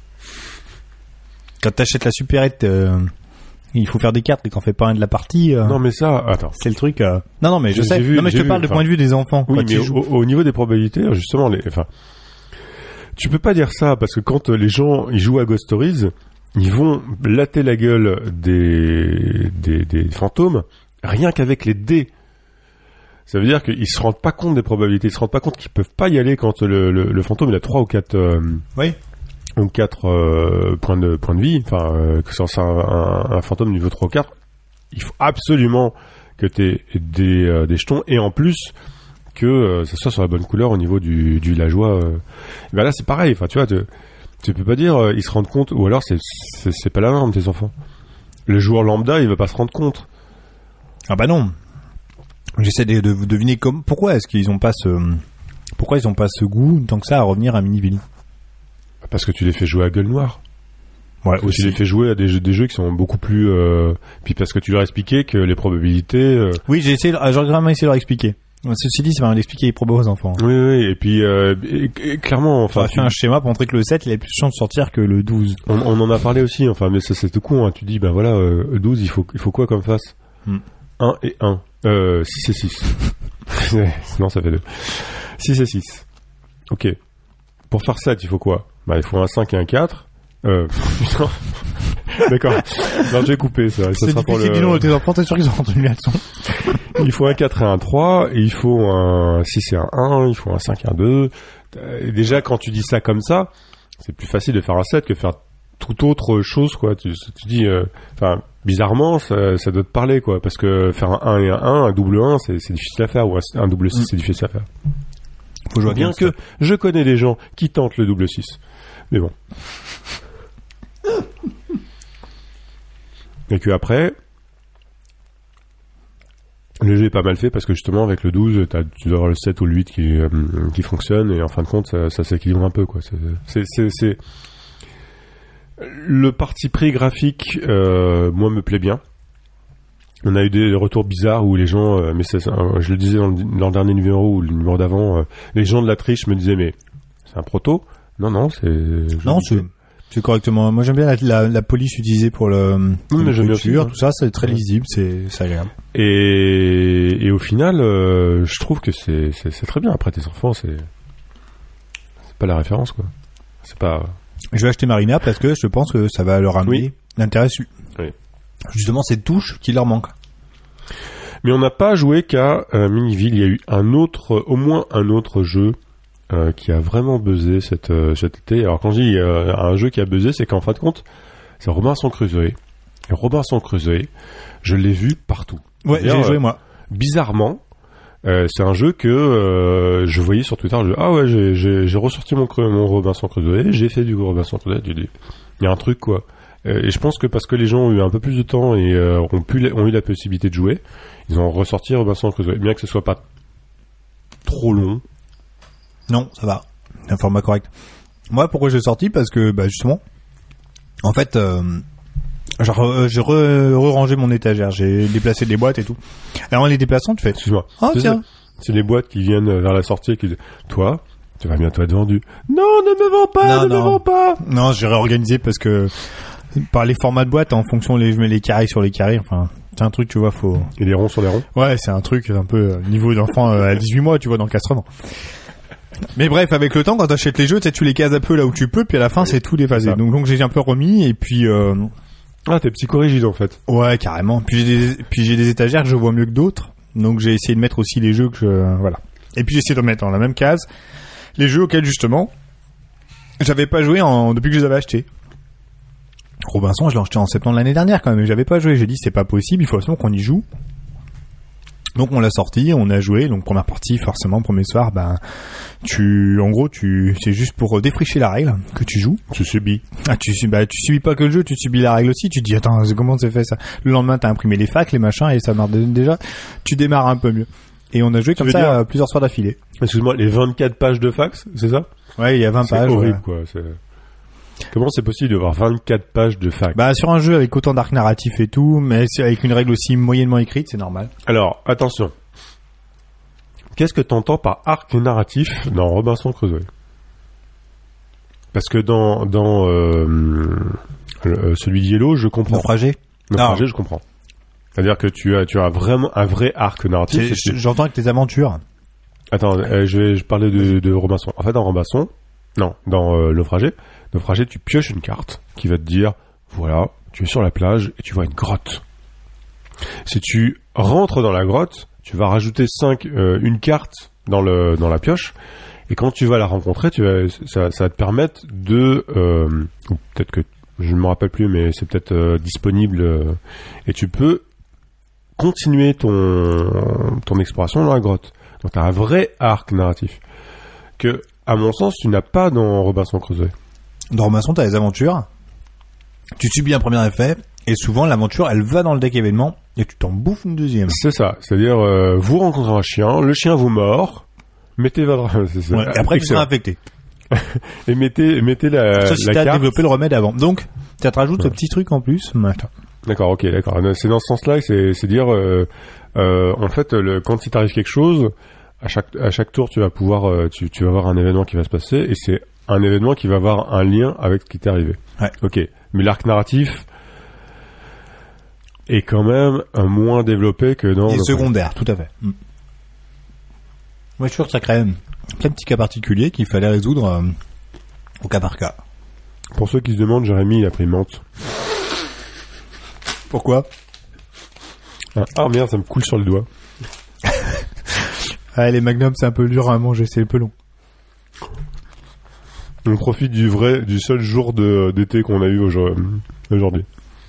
Quand t'achètes la supérette. Euh... Il faut faire des cartes et t'en fais pas un de la partie. Euh... Non, mais ça, attends. C'est le truc. Euh... Non, non, mais je j'ai, sais. J'ai vu, non, mais je te vu, parle du point de vue des enfants. Oui, mais au, au niveau des probabilités, justement, les, enfin, tu peux pas dire ça parce que quand les gens ils jouent à Ghost Stories, ils vont latter la gueule des des, des fantômes rien qu'avec les dés. Ça veut dire qu'ils se rendent pas compte des probabilités, ils se rendent pas compte qu'ils peuvent pas y aller quand le le, le fantôme il a trois ou quatre. Euh... Oui. ou quatre euh, points de points de vie, enfin euh, que c'est un, un, un fantôme niveau trois ou quatre, il faut absolument que tu aies des euh, des jetons et en plus que euh, ça soit sur la bonne couleur au niveau du du villageois. Euh. Et ben là c'est pareil, enfin tu vois, tu, tu peux pas dire euh, ils se rendent compte ou alors c'est, c'est c'est pas la norme tes enfants. Le joueur lambda, il va pas se rendre compte. Ah bah non. J'essaie de, de deviner comme pourquoi est-ce qu'ils ont pas ce pourquoi ils ont pas ce goût tant que ça à revenir à Medivh. Parce que tu les fais jouer à gueule noire. Ouais, ou tu les fais jouer à des jeux, des jeux qui sont beaucoup plus... Euh... Puis parce que tu leur expliquais que les probabilités... Euh... Oui, j'ai essayé, j'ai vraiment essayé de leur expliquer. Ceci dit, c'est vraiment d'expliquer les probos aux enfants. Oui, oui, et puis euh, et, et, clairement... Enfin, on a fait tu... un schéma pour montrer que le sept, il a plus de chance de sortir que le douze. On, on en a parlé aussi, enfin, mais ça c'est tout con. Hein. Tu dis, ben voilà, euh, douze, il faut, il faut quoi comme face hmm. un et un. Euh, six et six. Sinon, ça fait deux. six et six. Ok. Pour faire sept, il faut quoi? Bah, il faut un cinq et un quatre. Euh, putain. D'accord. Non, j'ai coupé ça. ça c'est sera difficile, pour le... dis donc, tes enfants, t'es sûr qu'ils ont entendu la leçon. Il faut un quatre et un trois, et il faut un six et un un, il faut un cinq et un deux. Et déjà, quand tu dis ça comme ça, c'est plus facile de faire un sept que faire toute autre chose, quoi. Tu, tu dis, enfin, euh, bizarrement, ça, ça doit te parler, quoi. Parce que faire un un et un un, un double un, c'est, c'est difficile à faire, ou un, un double six, mm. c'est difficile à faire. Faut jouer bien que ça. Je connais des gens qui tentent le double six. Mais bon. Et que après, le jeu est pas mal fait parce que justement avec le douze, t'as, tu dois avoir le sept ou le huit qui, euh, qui fonctionne et en fin de compte, ça, ça s'équilibre un peu, quoi. C'est, c'est, c'est, c'est... Le parti pris graphique, euh, moi, me plaît bien. On a eu des retours bizarres où les gens, euh, mais c'est, euh, je le disais dans le, dans le dernier numéro ou le numéro d'avant, euh, les gens de la triche me disaient mais c'est un proto. Non, non, c'est... Non, c'est, c'est correctement. Moi, j'aime bien la, la, la police utilisée pour le, oui, mais j'aime bien aussi, tout ça, c'est très lisible, c'est, c'est agréable. Et, et au final, euh, je trouve que c'est, c'est, c'est très bien. Après, tes enfants, c'est, c'est pas la référence, quoi. C'est pas... Je vais acheter Marina parce que je pense que ça va leur amener oui. l'intérêt. Oui. Justement, cette touche qui leur manque. Mais on n'a pas joué qu'à euh, Miniville. Il y a eu un autre, au moins un autre jeu euh, qui a vraiment buzzé cette, euh, cet été. Alors quand je dis euh, un jeu qui a buzzé, c'est qu'en fin de compte, c'est Robinson Crusoe. Et Robinson Crusoe, je l'ai vu partout. Ouais, D'ailleurs, j'ai joué euh, moi. Bizarrement, euh, c'est un jeu que euh, je voyais sur Twitter. Je, ah ouais, j'ai, j'ai, j'ai ressorti mon, mon Robinson Crusoe. J'ai fait du Robinson Crusoe. Il y a un truc quoi. Et je pense que parce que les gens ont eu un peu plus de temps et euh, ont, pu, ont eu la possibilité de jouer, ils ont ressorti Robinson Crusoe. Bien que ce soit pas trop long. Non, ça va. Un format correct. Moi, pourquoi j'ai sorti ? Parce que, bah, justement, en fait, euh, genre, j'ai re, re-rangé mon étagère. J'ai déplacé des boîtes et tout. Alors, en les déplaçant, tu fais... Excuse-moi. Ah, c'est tiens. Ça. C'est les boîtes qui viennent vers la sortie et qui disent, toi, tu vas bientôt être vendu. Non, ne me vends pas, non, ne non. me vends pas. Non, j'ai réorganisé parce que par les formats de boîte, en fonction, les, je mets les carrés sur les carrés. Enfin, c'est un truc, tu vois, faut. Et les ronds sur les ronds. Ouais, c'est un truc un peu euh, niveau d'enfant euh, à dix-huit mois, tu vois, dans le castrement. Mais bref, avec le temps, quand t'achètes les jeux, tu sais, tu les cases un peu là où tu peux, puis à la fin, oui, c'est tout déphasé. Donc, donc j'ai un peu remis et puis. Euh... Ah, t'es psychorigide en fait. Ouais, carrément. Puis j'ai des, puis j'ai des étagères que je vois mieux que d'autres. Donc j'ai essayé de mettre aussi les jeux que je, voilà. Et puis j'ai essayé de mettre dans la même case les jeux auxquels justement j'avais pas joué en, depuis que je les avais achetés. Robinson, je l'ai acheté en septembre l'année dernière quand même, mais j'avais pas joué. J'ai dit c'est pas possible, il faut absolument qu'on y joue. Donc on l'a sorti, on a joué. Donc première partie, forcément, premier soir, ben tu, en gros, tu, c'est juste pour défricher la règle que tu joues. Tu subis. Ah, tu subis, bah tu subis pas que le jeu, tu subis la règle aussi. Tu te dis attends, comment c'est fait ça ? Le lendemain, t'as imprimé les facs, les machins, et ça marche déjà. Tu démarres un peu mieux. Et on a joué tu comme ça dire, euh, plusieurs soirs d'affilée. Excuse-moi, les vingt-quatre pages de fax, c'est ça ? Ouais, il y a vingt c'est pages. C'est horrible, ouais. quoi. C'est... Comment c'est possible d'avoir vingt-quatre pages de fax ? Bah, sur un jeu avec autant d'arcs narratifs et tout, mais avec une règle aussi moyennement écrite, c'est normal. Alors, attention. Qu'est-ce que t'entends par arc narratif dans Robinson Crusoe ? Parce que dans, dans euh, euh, celui de Yellow, je comprends. Naufragé ? Naufragé, je comprends. C'est-à-dire que tu as, tu as vraiment un vrai arc narratif. C'est, c'est... J'entends avec tes aventures. Attends, euh, je vais je parlais de, de Robinson. En fait, dans Robinson, non, dans euh, Naufragé, Naufragé, tu pioches une carte qui va te dire, voilà, tu es sur la plage et tu vois une grotte. Si tu rentres dans la grotte, tu vas rajouter cinq, euh, une carte dans le dans la pioche, et quand tu vas la rencontrer, tu vas, ça, ça va te permettre de, euh, ou peut-être que je ne me rappelle plus, mais c'est peut-être euh, disponible, euh, et tu peux continuer ton ton exploration dans la grotte. Donc t'as un vrai arc narratif que, à mon sens, tu n'as pas dans Robinson Crusoe. Dans Robinson, t'as les aventures. Tu subis un premier effet, et souvent l'aventure, elle va dans le deck événement, et tu t'en bouffes une deuxième. C'est ça. C'est-à-dire, euh, vous rencontrez un chien, le chien vous mord, mettez votre... C'est ça. Ouais, et après, tu seras infecté. Et mettez, mettez la, ça, si la t'as carte. développé le remède avant. Donc, tu te rajoutes ouais. ce petit truc en plus. Attends. D'accord, ok, d'accord. C'est dans ce sens-là que c'est, c'est dire, euh, euh, en fait, le, quand il t'arrive quelque chose, à chaque, à chaque tour, tu vas pouvoir, euh, tu, tu vas avoir un événement qui va se passer, et c'est un événement qui va avoir un lien avec ce qui t'est arrivé. Ouais. Ok. Mais l'arc narratif est quand même un moins développé que dans... Et secondaire, tout à fait. Mm. Moi, je suis sûr que ça crée plein de petits cas particuliers qu'il fallait résoudre euh, au cas par cas. Pour ceux qui se demandent, Jérémy, il a pris menthe. Pourquoi ? Ah, ah merde, ça me coule sur le doigt. Ah, les magnums, c'est un peu dur à manger, c'est un peu long. On profite du vrai, du seul jour de, d'été qu'on a eu aujourd'hui.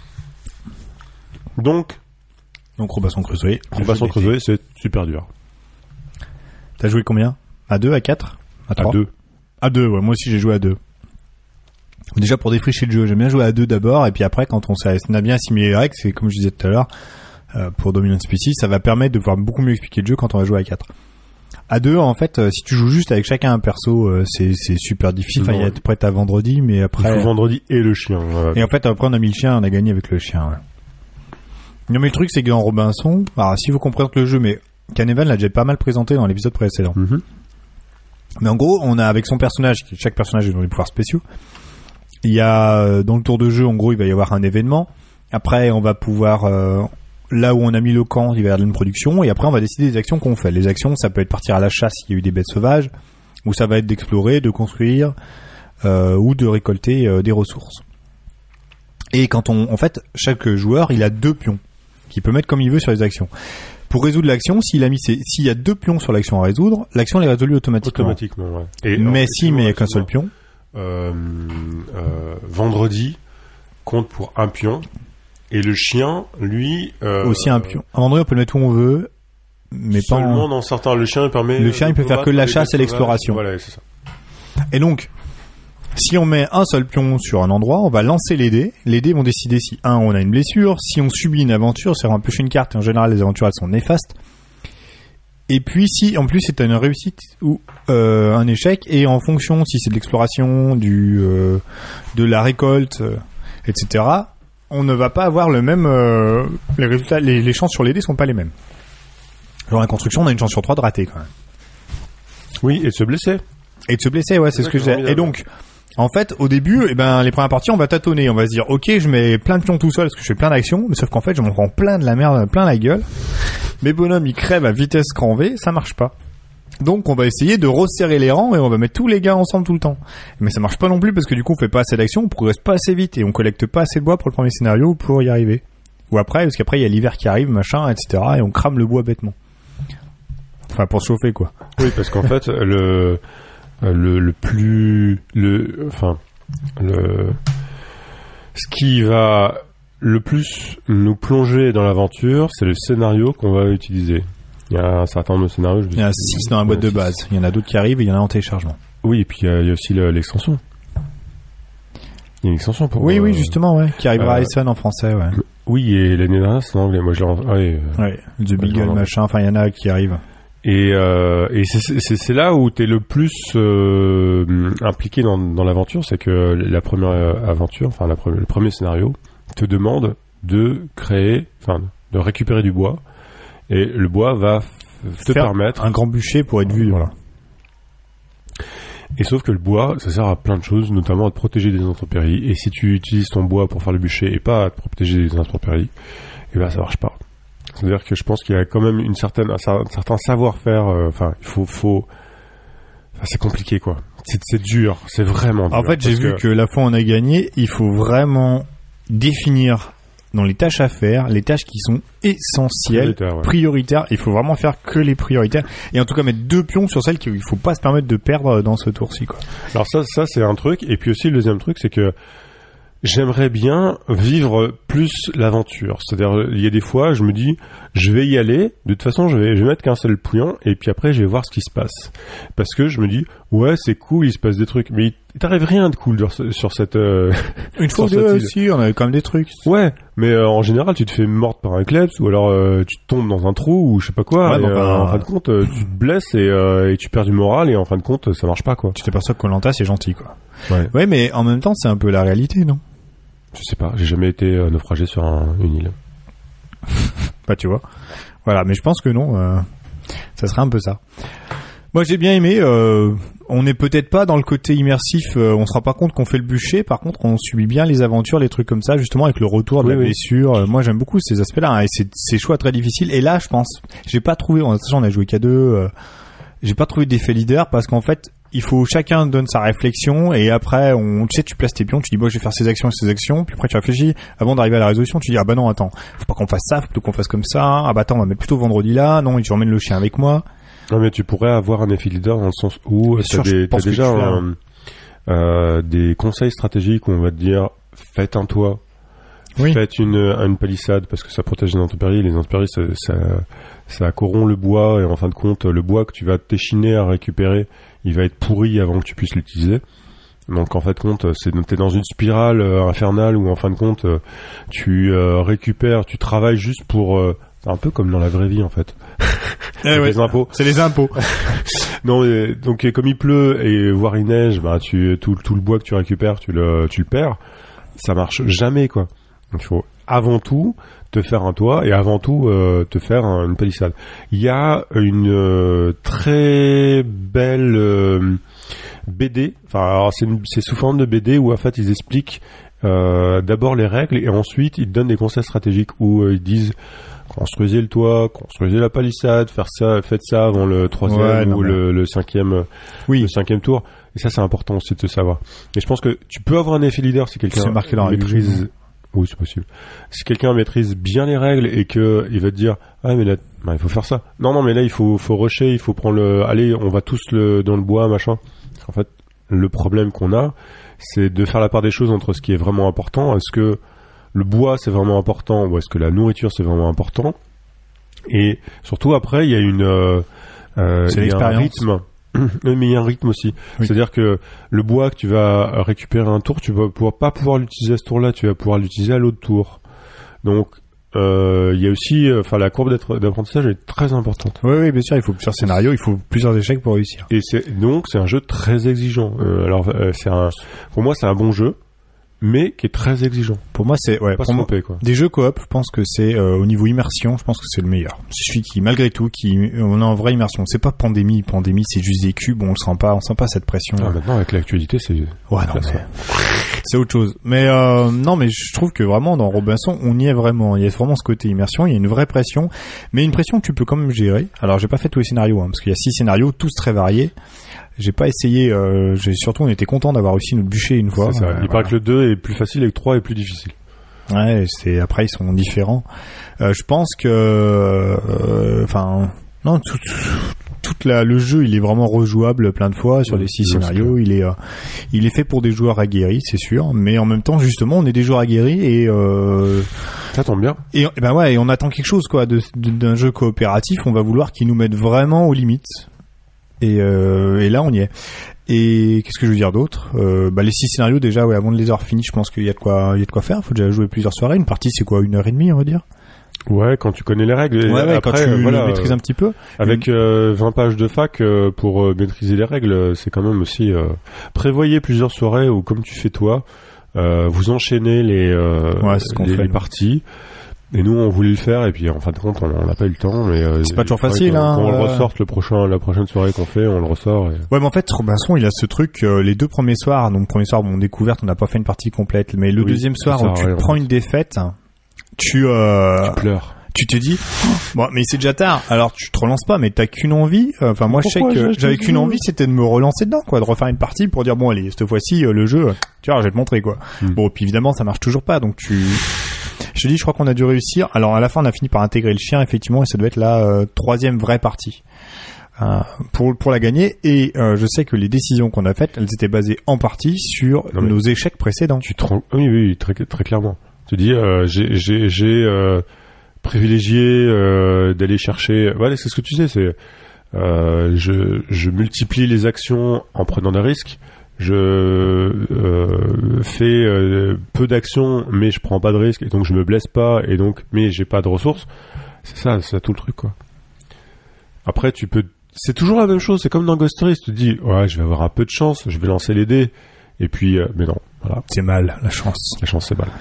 Donc, Donc Robinson Crusoe. Robinson Crusoe, c'est super dur. T'as joué combien ? À deux, à quatre ? À trois ? À deux. À deux, ouais. Moi aussi, j'ai joué à deux. Déjà, pour défricher le jeu, j'aime bien jouer à deux d'abord, et puis après, quand on, s'est, on a bien assimilé les règles, c'est comme je disais tout à l'heure, euh, pour Dominant Species, ça va permettre de pouvoir beaucoup mieux expliquer le jeu quand on va jouer à quatre. À deux, en fait, euh, si tu joues juste avec chacun un perso, euh, c'est, c'est super difficile. Enfin, il y a prêt à vendredi, mais après... Il faut vendredi et le chien. Ouais. Et en fait, après, on a mis le chien, on a gagné avec le chien, ouais. Non, mais le truc, c'est que dans Robinson, alors, si vous comprenez le jeu, mais Canevan l'a déjà pas mal présenté dans l'épisode précédent. Mm-hmm. Mais en gros, on a avec son personnage, chaque personnage a des pouvoirs spéciaux. Il y a dans le tour de jeu, en gros, il va y avoir un événement. Après, on va pouvoir euh, là où on a mis le camp, il va y avoir une production, et après, on va décider des actions qu'on fait. Les actions, ça peut être partir à la chasse s'il y a eu des bêtes sauvages, ou ça va être d'explorer, de construire, euh, ou de récolter euh, des ressources. Et quand on, en fait, chaque joueur, il a deux pions qu'il peut mettre comme il veut sur les actions. Pour résoudre l'action, s'il a mis ses, s'il y a deux pions sur l'action à résoudre, l'action elle est résolue automatiquement. Automatiquement, ouais. Et mais s'il met qu'un seul pion, euh, euh, vendredi compte pour un pion, et le chien, lui, euh, aussi un pion. À vendredi, on peut le mettre où on veut, mais pas seulement en... dans certains. Le chien il permet. Le chien il peut faire que la chasse et l'exploration. Voilà, c'est ça. Et donc, si on met un seul pion sur un endroit, on va lancer les dés. Les dés vont décider si, un, on a une blessure, si on subit une aventure, c'est-à-dire on pioche une carte, et en général, les aventures, elles sont néfastes. Et puis, si, en plus, c'est une réussite ou euh, un échec, et en fonction, si c'est de l'exploration, du, euh, de la récolte, euh, et cetera, on ne va pas avoir le même... Euh, les résultats, les, les chances sur les dés sont pas les mêmes. Genre, la construction, on a une chance sur trois de rater, quand même. Oui, et de se blesser. Et de se blesser, ouais, c'est, c'est ce que je disais. Et donc... En fait, au début, eh ben, les premières parties, on va tâtonner. On va se dire, ok, je mets plein de pions tout seul parce que je fais plein d'actions, mais sauf qu'en fait, je m'en prends plein de la merde, plein la gueule. Mes bonhommes, ils crèvent à vitesse grand V, ça marche pas. Donc, on va essayer de resserrer les rangs et on va mettre tous les gars ensemble tout le temps. Mais ça marche pas non plus parce que du coup, on fait pas assez d'actions, on progresse pas assez vite et on collecte pas assez de bois pour le premier scénario pour y arriver. Ou après, parce qu'après, il y a l'hiver qui arrive, machin, et cetera. Et on crame le bois bêtement. Enfin, pour se chauffer, quoi. Oui, parce qu'en fait, le... Le, le plus le enfin le ce qui va le plus nous plonger dans l'aventure, c'est le scénario qu'on va utiliser. Il y a un certain nombre de scénarios. Il y en a six dans la boîte de base. Il y en a d'autres qui arrivent et il y en a en téléchargement. Oui, et puis il y a, il y a aussi le, l'extension. Il y a une extension pour. Oui, euh, oui, justement, ouais, qui arrivera euh, à Essen en français, ouais. Oui, et l'année dernière c'est en anglais. Moi, je l'ai. En... Ouais, ouais, The Beagle, machin. Enfin, il y en a qui arrivent. Et, euh, et c'est, c'est, c'est là où t'es le plus euh, impliqué dans, dans l'aventure, c'est que la première aventure, enfin la pre- le premier scénario, te demande de créer, enfin de récupérer du bois, et le bois va f- te faire permettre un grand bûcher pour être vu. Voilà. Et sauf que le bois, ça sert à plein de choses, notamment à te protéger des intempéries. Et si tu utilises ton bois pour faire le bûcher et pas à te protéger des intempéries, et ben ça marche pas. C'est-à-dire que je pense qu'il y a quand même une certaine, un certain savoir-faire. Enfin, euh, il faut, faut. Enfin, c'est compliqué, quoi. C'est, c'est dur, c'est vraiment dur. En fait, j'ai vu que... que la fois où on a gagné, il faut vraiment définir dans les tâches à faire les tâches qui sont essentielles, prioritaires. Ouais. prioritaires. Il faut vraiment faire que les prioritaires et en tout cas mettre deux pions sur celles qu'il faut pas se permettre de perdre dans ce tour-ci, quoi. Alors ça, ça c'est un truc. Et puis aussi le deuxième truc, c'est que j'aimerais bien vivre plus l'aventure. C'est-à-dire, il y a des fois, je me dis, je vais y aller. De toute façon, je vais, je vais mettre qu'un seul pion, et puis après, je vais voir ce qui se passe. Parce que je me dis, ouais, c'est cool, il se passe des trucs, mais il t'arrive rien de cool sur, sur cette. Euh, Une fois deux aussi, on avait quand même des trucs. Ouais, mais euh, en général, tu te fais morte par un kleps, ou alors euh, tu tombes dans un trou, ou je sais pas quoi. Ouais, et, enfin, euh, en fin de compte, euh, tu te blesses et, euh, et tu perds du moral, et en fin de compte, ça marche pas, quoi. Tu t'aperçois que Koh-Lanta, c'est gentil, quoi. Ouais. Ouais, mais en même temps, c'est un peu la réalité, non? Je sais pas, j'ai jamais été euh, naufragé sur un, une île. Bah tu vois. Voilà, mais je pense que non, euh, ça serait un peu ça. Moi j'ai bien aimé, euh, on n'est peut-être pas dans le côté immersif, euh, on se rend pas compte qu'on fait le bûcher, par contre on subit bien les aventures, les trucs comme ça, justement avec le retour de oui, la oui. blessure. Euh, moi j'aime beaucoup ces aspects-là, hein, et c'est ces choix très difficiles. Et là je pense, j'ai pas trouvé, en on a joué qu'à deux, euh, j'ai pas trouvé d'effet leader parce qu'en fait il faut chacun donne sa réflexion et après on tu sais tu places tes pions, tu dis bon je vais faire ces actions et ces actions, puis après tu réfléchis avant d'arriver à la résolution, tu dis ah bah non attends, faut pas qu'on fasse ça, faut plutôt qu'on fasse comme ça, ah bah attends on va mettre plutôt vendredi là, non je emmène le chien avec moi. Non mais tu pourrais avoir un effet leader dans le sens où t'as, sûr, des, t'as déjà un, euh, des conseils stratégiques où on va te dire faites un toit, oui. faites une, une palissade parce que ça protège les intempéries, les intempéries ça, ça, ça corrompt le bois et en fin de compte le bois que tu vas t'échiner à récupérer il va être pourri avant que tu puisses l'utiliser. Donc en fin de compte, c'est t'es dans une spirale euh, infernale où en fin de compte euh, tu euh, récupères, tu travailles juste pour euh, un peu comme dans la vraie vie en fait. Eh ouais, les impôts. C'est les impôts. Non, mais, donc comme il pleut et voire il neige, bah tu tout tout le bois que tu récupères, tu le tu le perds. Ça marche jamais quoi. Donc il faut avant tout te faire un toit et avant tout euh, te faire un, une palissade. Il y a une euh, très belle euh, B D, enfin alors c'est, une, c'est sous forme de B D où en fait ils expliquent euh, d'abord les règles et ensuite ils te donnent des conseils stratégiques où euh, ils disent construisez le toit, construisez la palissade, faire ça, faites ça avant le troisième ouais, ou le, le cinquième, oui. le cinquième tour. Et ça c'est important aussi de te savoir. Et je pense que tu peux avoir un effet leader si quelqu'un marqué dans maîtrise. Oui, c'est possible. Si quelqu'un maîtrise bien les règles et que il va te dire ah mais là bah, il faut faire ça. Non non mais là il faut faut rusher, il faut prendre le allez, on va tous le dans le bois machin. En fait, le problème qu'on a, c'est de faire la part des choses entre ce qui est vraiment important, est-ce que le bois c'est vraiment important ou est-ce que la nourriture c'est vraiment important. Et surtout après, il y a une euh, euh, c'est il y a l'expérience. un rythme. Mais il y a un rythme aussi. Oui. C'est-à-dire que le bois que tu vas récupérer un tour, tu vas pouvoir pas pouvoir l'utiliser à ce tour-là, tu vas pouvoir l'utiliser à l'autre tour. Donc, euh, il y a aussi, enfin, la courbe d'apprentissage est très importante. Oui, oui, bien sûr, il faut plusieurs scénarios, il faut plusieurs échecs pour réussir. Et c'est, donc, c'est un jeu très exigeant. Euh, alors, euh, c'est un, pour moi, c'est un bon jeu, mais qui est très exigeant. Pour moi, c'est ouais, pas pour moi, tromper, quoi. Des jeux coop, je pense que c'est euh, au niveau immersion, je pense que c'est le meilleur. C'est celui qui, malgré tout, qui on a en vraie immersion. C'est pas pandémie, pandémie, c'est juste des cubes, on le sent pas, on sent pas cette pression. Ah, maintenant avec l'actualité, c'est ouais, non, mais... c'est autre chose. Mais euh, non, mais je trouve que vraiment dans Robinson, on y est vraiment. Il y a vraiment ce côté immersion, il y a une vraie pression, mais une pression que tu peux quand même gérer. Alors, j'ai pas fait tous les scénarios, hein, parce qu'il y a six scénarios, tous très variés. J'ai pas essayé, euh, j'ai surtout on était content d'avoir réussi notre bûcher une fois. C'est ça. Euh, Il voilà. paraît que le deux est plus facile et que le trois est plus difficile. Ouais, c'est après ils sont différents. Euh, je pense que, enfin, euh, non, tout, tout, toute la, le jeu il est vraiment rejouable plein de fois sur les six oui, scénarios. Il est, euh, il est fait pour des joueurs aguerris, c'est sûr, mais en même temps justement on est des joueurs aguerris et euh, ça tombe bien. Et, et ben ouais, et on attend quelque chose quoi de, de, d'un jeu coopératif. On va vouloir qu'il nous mette vraiment aux limites. Et, euh, et là on y est. Et qu'est-ce que je veux dire d'autre euh, bah les six scénarios déjà ouais avant de les avoir finis je pense qu'il y a de quoi il y a de quoi faire. Faut déjà jouer plusieurs soirées. Une partie c'est quoi une heure et demie on va dire. Ouais, quand tu connais les règles. Ouais, ouais après, quand tu euh, voilà, maîtrises un petit peu. Avec euh, vingt pages de fac euh, pour euh, maîtriser les règles, c'est quand même aussi euh, prévoyez plusieurs soirées où comme tu fais toi, euh, vous enchaînez les euh, ouais, c'est ce qu'on les, fait, les parties. Et nous, on voulait le faire, et puis en fin de compte, on n'a pas eu le temps. Mais euh, c'est pas toujours facile, hein. Quand on euh... le ressorte, le prochain, la prochaine soirée qu'on fait, on le ressort. Et... Ouais, mais en fait, Robinson, il a ce truc. Euh, les deux premiers soirs, donc premier soir, bon, découverte, on n'a pas fait une partie complète, mais le oui, deuxième soir, où tu rien, prends une défaite, tu, euh, tu pleures. Tu te dis, bon, mais c'est déjà tard. Alors tu te relances pas, mais t'as qu'une envie. Enfin, moi, Pourquoi je sais que j'avais qu'une envie, c'était de me relancer dedans, quoi, de refaire une partie pour dire bon, allez, cette fois-ci, le jeu, tu vois, je vais te montrer, quoi. Mm. Bon, puis évidemment, ça marche toujours pas, donc tu. Je te dis, je crois qu'on a dû réussir. Alors à la fin, on a fini par intégrer le chien, effectivement, et ça doit être la euh, troisième vraie partie euh, pour pour la gagner. Et euh, je sais que les décisions qu'on a faites, elles étaient basées en partie sur non, nos échecs précédents. Tu te rends... Oui, oui, très très clairement. Tu dis, euh, j'ai j'ai j'ai euh, privilégié euh, d'aller chercher. Voilà, c'est ce que tu sais, c'est euh, je je multiplie les actions en prenant des risques. Je euh, fais euh, peu d'actions mais je prends pas de risques et donc je me blesse pas et donc mais j'ai pas de ressources. C'est ça, c'est ça tout le truc quoi. Après tu peux, c'est toujours la même chose. C'est comme dans Ghost Story, tu te dis ouais je vais avoir un peu de chance, je vais lancer les dés et puis euh, mais non voilà. C'est mal la chance. La chance c'est mal.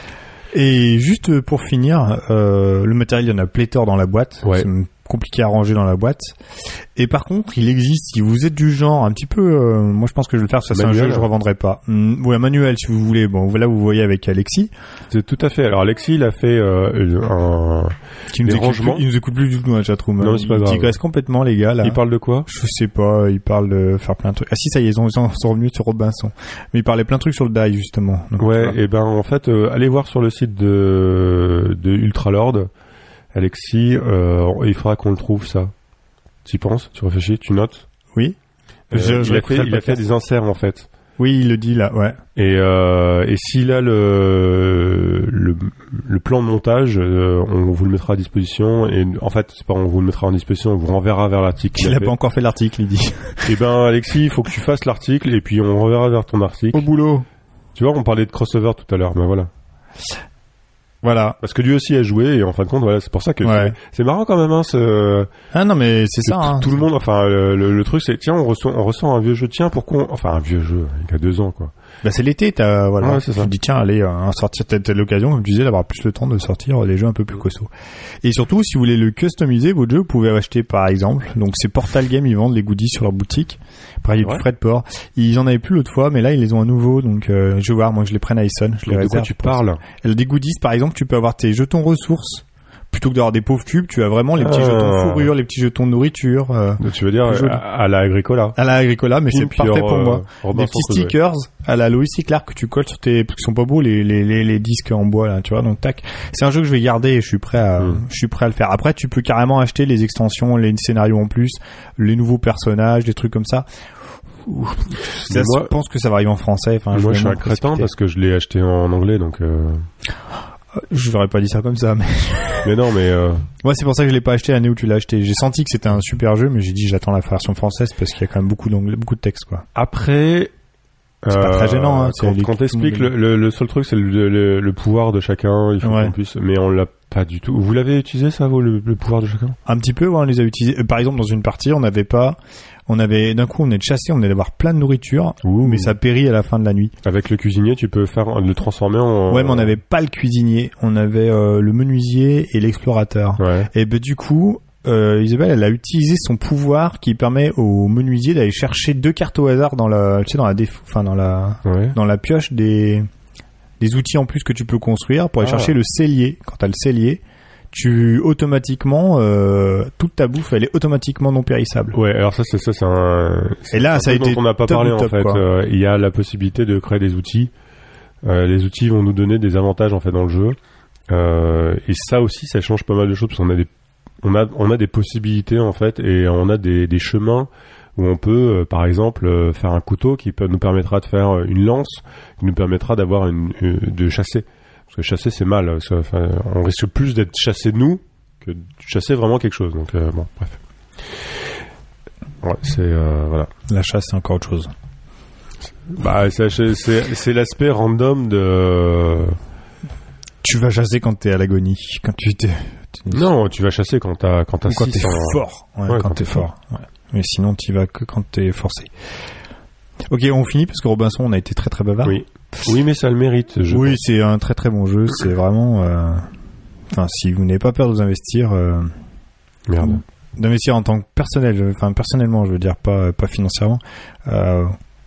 Et juste pour finir, euh, le matériel il y en a pléthore dans la boîte. Ouais. C'est compliqué à ranger dans la boîte. Et par contre, il existe, si vous êtes du genre un petit peu, euh, moi je pense que je vais le faire, ça c'est un jeu que je revendrai pas. Mmh, ouais, un manuel si vous voulez. Bon, là vous voyez avec Alexis. C'est tout à fait. Alors Alexis, il a fait euh, un qui nous écoute plus, il nous écoute plus du tout dans la chatroom. Non, c'est pas grave. Il digresse complètement les gars là. Il parle de quoi? Je sais pas, il parle de faire plein de trucs. Ah si, ça y est, ils, ont, ils sont revenus sur Robinson. Mais il parlait plein de trucs sur le die justement. Donc, ouais, et ben en fait, euh, allez voir sur le site de de Ultralord. Alexis, euh, il faudra qu'on le trouve ça. Tu y penses? Tu réfléchis? Tu notes? Oui. Euh, je, je il a, fait, il a fait des inserts en fait. Oui, il le dit là, ouais. Et, euh, et s'il a le, le, le plan de montage, euh, on vous le mettra à disposition. Et en fait, c'est pas on vous le mettra en disposition, on vous renverra vers l'article. Il a pas encore fait l'article, il dit. Eh ben, Alexis, il faut que tu fasses l'article et puis on renverra vers ton article. Au boulot. Tu vois, on parlait de crossover tout à l'heure, ben voilà. Voilà. Parce que lui aussi a joué et en fin de compte, voilà, c'est pour ça que Ouais. c'est, c'est marrant quand même, hein, ce, Ah non, mais c'est que ça. tout, Hein. tout le monde, enfin, le, le, le truc c'est, tiens, on ressent, on ressent un vieux jeu, tiens, pourquoi, on... enfin, un vieux jeu, il y a deux ans, quoi. Bah c'est l'été, t'as voilà. Ouais, c'est ça. Tu te dis tiens, allez, euh, sortir peut-être l'occasion, comme tu disais, d'avoir plus le temps de sortir des jeux un peu plus costauds. Et surtout, si vous voulez le customiser, votre jeu, vous pouvez acheter par exemple. Donc c'est Portal Game, ils vendent les goodies sur leur boutique. Pareil, il y a Ouais. plus frais de port. Ils en avaient plus l'autre fois, mais là ils les ont à nouveau. Donc euh, je vais voir, moi je les prenne à Essen, je les Donc, de quoi réserve. tu pour ça. parles? Et des goodies, par exemple, tu peux avoir tes jetons ressources. Plutôt que d'avoir des pauvres cubes, tu as vraiment les petits Ah. jetons fourrure, les petits jetons de nourriture. Euh, Tu veux dire, Joli. à, à la Agricola. à la Agricola, mais c'est Pimp, parfait your, pour euh, moi. Des Robinson petits Crusoe. stickers à la Lois C. Clark que tu colles sur tes, parce qu'ils sont pas beaux les, les, les, les disques en bois là, tu vois, donc tac. C'est un jeu que je vais garder et je suis prêt à, Mm. je suis prêt à le faire. Après, tu peux carrément acheter les extensions, les scénarios en plus, les nouveaux personnages, des trucs comme ça. Ouf. Ça, Mais moi- je pense que ça va arriver en français. Enfin, Moi, vais je suis un m'en crétin précipiter. parce que je l'ai acheté en anglais, donc, euh... Je n'aurais pas dit ça comme ça, mais mais non, mais, euh... moi, c'est pour ça que je l'ai pas acheté l'année où tu l'as acheté. J'ai senti que c'était un super jeu, mais j'ai dit j'attends la version française parce qu'il y a quand même beaucoup d'anglais, beaucoup de texte, quoi. après, C'est pas très gênant, hein, c'est quand, les- quand t'expliques tout le le, monde le, le seul truc, c'est le, le, le pouvoir de chacun, il faut Ouais. qu'on puisse, mais on l'a pas du tout. Vous l'avez utilisé, ça, vous, le, le pouvoir de chacun? Un petit peu, ouais, on les a utilisés. Euh, Par exemple, dans une partie, on n'avait pas, on avait, d'un coup, on est chassé, on allait avoir plein de nourriture, Ouh. mais ça périt à la fin de la nuit. Avec le cuisinier, tu peux faire, le transformer en... Ouais, mais on n'avait pas le cuisinier, on avait euh, le menuisier et l'explorateur. Ouais. Et ben du coup, euh, Isabelle, elle a utilisé son pouvoir qui permet au menuisier d'aller chercher deux cartes au hasard dans la, tu sais, dans la déf... enfin dans la, Ouais. dans la pioche des, des outils en plus que tu peux construire pour aller Ah. chercher le cellier. Quand t'as le cellier, tu automatiquement, euh, toute ta bouffe, elle est automatiquement non périssable. Ouais, alors ça, c'est ça, c'est un... Et là, un ça a truc été dont on n'a pas top parlé, du en top, fait. quoi. Euh, il y a la possibilité de créer des outils. Euh, les outils vont nous donner des avantages, en fait, dans le jeu. Euh, et ça aussi, ça change pas mal de choses, parce qu'on a des, on a, on a des possibilités, en fait, et on a des, des chemins où on peut, euh, par exemple, euh, faire un couteau qui peut, nous permettra de faire euh, une lance, qui nous permettra d'avoir une, une- de chasser. Parce que chasser, c'est mal. Parce que, enfin, on risque plus d'être chassé de nous que de chasser vraiment quelque chose. Donc, euh, bon, bref. Ouais, c'est, euh, voilà. La chasse, c'est encore autre chose. Bah, c'est, c'est, c'est l'aspect random de... Tu vas chasser quand t'es à l'agonie, quand tu t'es, t'es- Non, tu vas chasser quand t'as, quand t'as ou quand t'es six en- fort. Ouais, Ouais, quand, t'es fort. Ouais. Mais sinon, t'y vas que quand t'es forcé. Ok, on finit parce que Robinson, on a été très très bavard. Oui. Oui, mais ça le mérite. Je Oui, pense. c'est un très très bon jeu. C'est vraiment. euh, Enfin, si vous n'avez pas peur de vous investir, euh, Merde. d'investir en tant que personnel, euh, enfin personnellement, je veux dire, pas pas financièrement. Euh,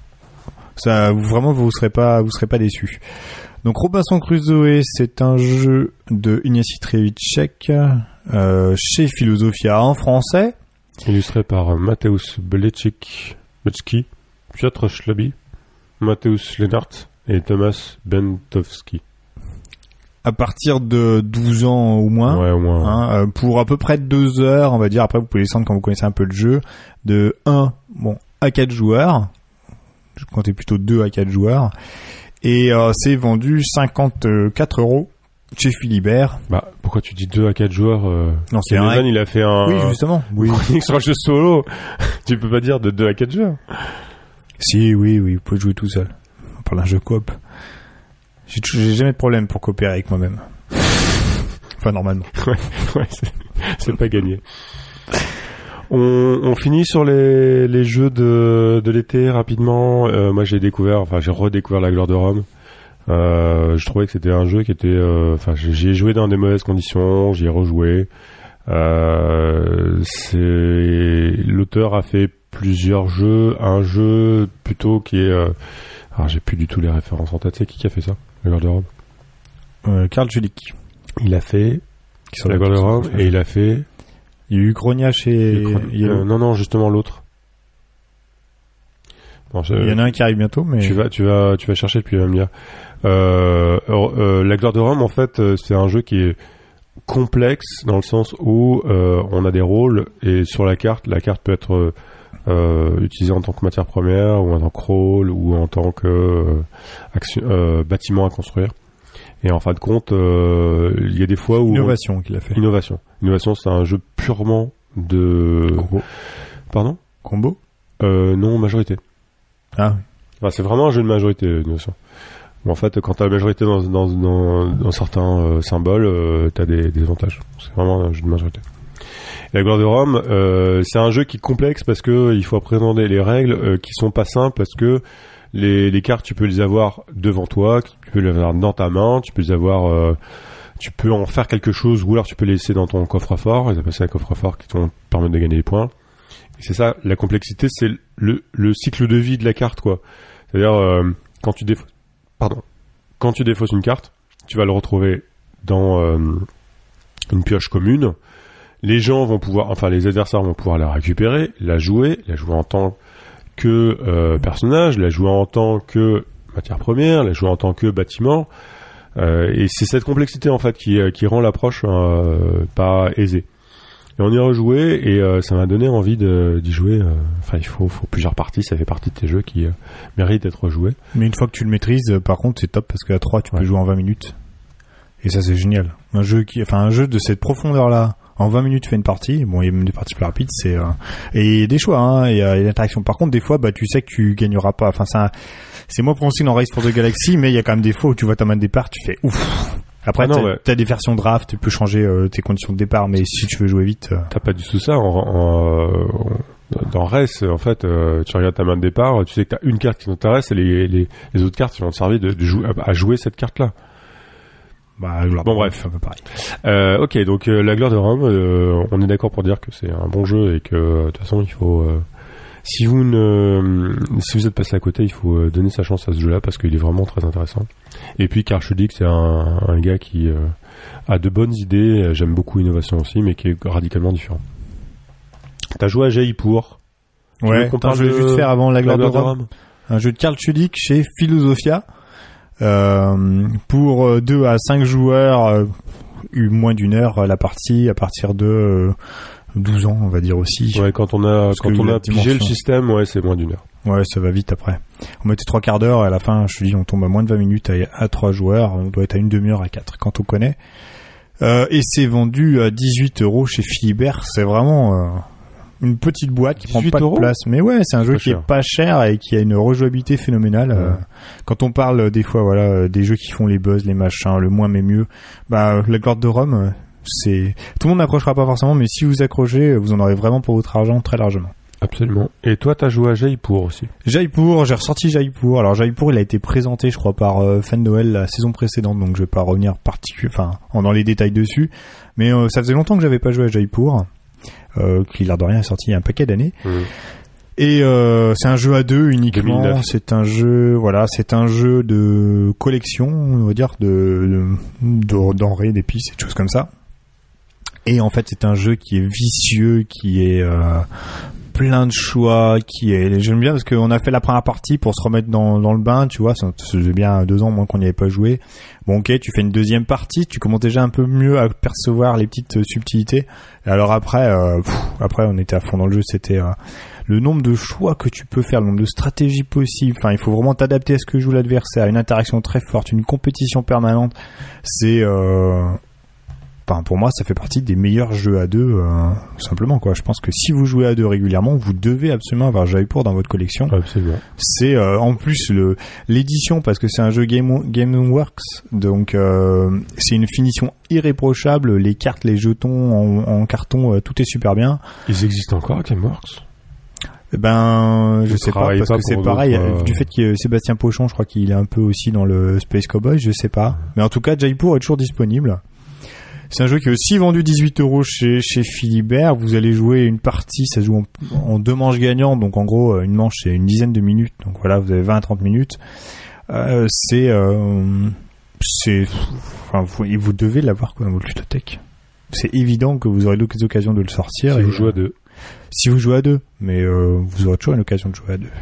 ça, vous- vraiment, vous serez pas, vous serez pas déçus. Donc, Robinson Crusoe, c'est un jeu de Ignacy Trzewiczek euh, chez Philosophia en français. Illustré par Mateusz Blecik, Blecki, Piotr Szlabi, Mateusz Lenart et Thomas Bentowski. À partir de douze ans au moins. Ouais, au moins. Hein, euh, pour à peu près deux heures, on va dire. Après, vous pouvez descendre quand vous connaissez un peu le jeu. De un, bon, à quatre joueurs. Je comptais plutôt deux à quatre joueurs. Et euh, c'est vendu cinquante-quatre euros chez Philibert. Bah, pourquoi tu dis deux à quatre joueurs euh... Non, c'est Kevin, un. il a fait un... Oui, justement. Oui. chronique sur le jeu solo. Tu peux pas dire de deux à quatre joueurs. Si, oui, oui, vous pouvez jouer tout seul. On parle d'un jeu coop. J'ai, tou- j'ai jamais de problème pour coopérer avec moi-même. Enfin, normalement. Ouais, c'est, c'est pas gagné. On, on finit sur les, les jeux de, de l'été rapidement. Euh, moi, j'ai découvert, enfin, j'ai redécouvert La Gloire de Rome. Euh, je trouvais que c'était un jeu qui était, euh, enfin, j'ai, j'y ai joué dans des mauvaises conditions, j'y ai rejoué. Euh, c'est, l'auteur a fait plusieurs jeux, un jeu plutôt qui est, euh, alors j'ai plus du tout les références en tête. C'est qui qui a fait ça, La Gloire de Rome? Euh, Karl Julik. Il a fait Qui sont La là, Gloire de qui sont- Rome et il a fait. Il y a eu Grogna chez Yellow. Euh, non, non, justement l'autre. Bon, je- Il y en a un qui arrive bientôt, mais. tu vas, tu vas, tu vas chercher puis tu vas me dire. Euh, euh, La Gloire de Rome, en fait, euh, c'est un jeu qui est complexe dans le sens où euh, on a des rôles et sur la carte, la carte peut être euh, utilisée en tant que matière première ou en tant que rôle ou en tant que euh, action, euh, bâtiment à construire. Et en fin de compte, euh, il y a des fois où Innovation qu'il a fait. Innovation. Innovation, c'est un jeu purement de. Combo. Pardon Combo. euh, Non, majorité. Ah. Enfin, c'est vraiment un jeu de majorité, Innovation. Où en fait, quand t'as la majorité dans, dans, dans, dans certains euh, symboles, euh, t'as des, des avantages. C'est vraiment un jeu de majorité. Et la gloire de Rome, euh, c'est un jeu qui est complexe parce que il faut appréhender les règles euh, qui sont pas simples parce que les, les cartes, tu peux les avoir devant toi, tu peux les avoir dans ta main, tu peux les avoir, euh, tu peux en faire quelque chose ou alors tu peux les laisser dans ton coffre-fort. Ils appellent ça un coffre-fort qui te permet de gagner des points. Et c'est ça, la complexité, c'est le, le cycle de vie de la carte, quoi. C'est-à-dire, euh, quand tu défausses, pardon, quand tu défausses une carte, tu vas le retrouver dans euh, une pioche commune. Les gens vont pouvoir, enfin les adversaires vont pouvoir la récupérer, la jouer, la jouer en tant que euh, personnage, la jouer en tant que matière première, la jouer en tant que bâtiment. Euh, et c'est cette complexité en fait qui, qui rend l'approche euh, pas aisée. Et on y a rejoué et euh, ça m'a donné envie de, d'y jouer. Euh, enfin, il faut, faut plusieurs parties. Ça fait partie de tes jeux qui euh, méritent d'être rejoués. Mais une fois que tu le maîtrises, euh, par contre, c'est top parce qu'à trois, tu ouais. peux jouer en vingt minutes. Et ça, c'est génial. Un jeu qui, enfin, un jeu de cette profondeur-là. En vingt minutes, tu fais une partie. Bon, il y a même des parties plus rapides. C'est euh... et des choix. Hein, et, euh, et l'interaction. Par contre, des fois, bah, tu sais que tu gagneras pas. Enfin, ça, c'est moins prononcé dans Race for the Galaxy, mais il y a quand même des fois où tu vois ta main de départ, tu fais ouf. Après, ah non, t'as, ouais. t'as des versions draft, tu peux changer euh, tes conditions de départ, mais si tu veux jouer vite... Euh... T'as pas du tout ça. En, en, en, dans Race, en fait, euh, tu regardes ta main de départ, tu sais que t'as une carte qui t'intéresse et les, les, les autres cartes qui vont te servir de, de jou- à jouer cette carte-là. Bah, bon, bref, un peu pareil. Euh, ok, donc euh, la gloire de Rome, euh, on est d'accord pour dire que c'est un bon jeu et que de toute façon, il faut... Euh, si vous ne, si vous êtes passé à côté, il faut donner sa chance à ce jeu-là parce qu'il est vraiment très intéressant. Et puis Karl Chudyk, c'est un, un gars qui euh, a de bonnes idées. J'aime beaucoup l'innovation aussi, mais qui est radicalement différent. T'as joué à Jaipur. Ouais. Attends, je vais juste faire avant la gloire, la gloire de, Rome. de Rome. Un jeu de Karl Chudyk chez Philosophia euh, pour deux à cinq joueurs, euh, moins d'une heure la partie à partir de euh, douze ans, on va dire aussi. Ouais, quand on a, quand on a pigé le système, ouais, c'est moins d'une heure. Ouais, ça va vite après. On mettait trois quarts d'heure et à la fin, je te dis, on tombe à moins de vingt minutes à, à trois joueurs. On doit être à une demi-heure à quatre quand on connaît. Euh, et c'est vendu à dix-huit euros chez Philibert. C'est vraiment euh, une petite boîte qui prend pas de place. Mais ouais, c'est un jeu qui cher. est pas cher et qui a une rejouabilité phénoménale. Ouais. Euh, quand on parle des fois, voilà, des jeux qui font les buzz, les machins, le moins mais mieux, bah, la gloire de Rome, c'est, tout le monde n'accrochera pas forcément, mais si vous accrochez, vous en aurez vraiment pour votre argent très largement. Absolument. Et toi, t'as joué à Jaipur aussi. Jaipur, j'ai ressorti Jaipur. Alors Jaipur, il a été présenté, je crois, par euh, Fan Noël la saison précédente, donc je vais pas revenir particu- enfin, dans les détails dessus. Mais euh, ça faisait longtemps que j'avais pas joué à Jaipur, euh, qui l'air de rien est sorti il y a un paquet d'années. Mmh. Et euh, c'est un jeu à deux uniquement. deux mille neuf. C'est un jeu, voilà, c'est un jeu de collection, on va dire, de, de, de denrées, d'épices, et des choses comme ça. Et en fait, c'est un jeu qui est vicieux, qui est euh, plein de choix, qui est... J'aime bien parce qu'on a fait la première partie pour se remettre dans, dans le bain, tu vois, ça faisait bien deux ans moins qu'on n'y avait pas joué. Bon, ok, tu fais une deuxième partie, tu commences déjà un peu mieux à percevoir les petites subtilités. Et alors après, euh, pff, après on était à fond dans le jeu, c'était euh, le nombre de choix que tu peux faire, le nombre de stratégies possibles. Enfin, il faut vraiment t'adapter à ce que joue l'adversaire, une interaction très forte, une compétition permanente. C'est... Euh, Enfin, pour moi, ça fait partie des meilleurs jeux à deux, euh, simplement, quoi. Je pense que si vous jouez à deux régulièrement, vous devez absolument avoir Jaipur dans votre collection. Absolument. C'est euh, en plus le l'édition, parce que c'est un jeu Game Gameworks, donc euh, c'est une finition irréprochable. Les cartes, les jetons en, en carton, euh, tout est super bien. Ils existent encore, Gameworks? Ben, je sais pas, parce pas que c'est pareil, euh... du fait que Sébastien Pochon, je crois qu'il est un peu aussi dans le Space Cowboy, je sais pas. Mais en tout cas, Jaipur est toujours disponible. C'est un jeu qui est aussi vendu dix-huit euros chez, chez Philibert. Vous allez jouer une partie, ça se joue en, en deux manches gagnantes. Donc, en gros, une manche, c'est une dizaine de minutes. Donc, voilà, vous avez vingt à trente minutes. Euh, c'est, euh, c'est, enfin, vous, vous devez l'avoir, quoi, dans votre ludothèque. C'est évident que vous aurez l'occasion de le sortir. Si et, vous jouez à deux. Si vous jouez à deux. Mais, euh, vous aurez toujours une occasion de jouer à deux.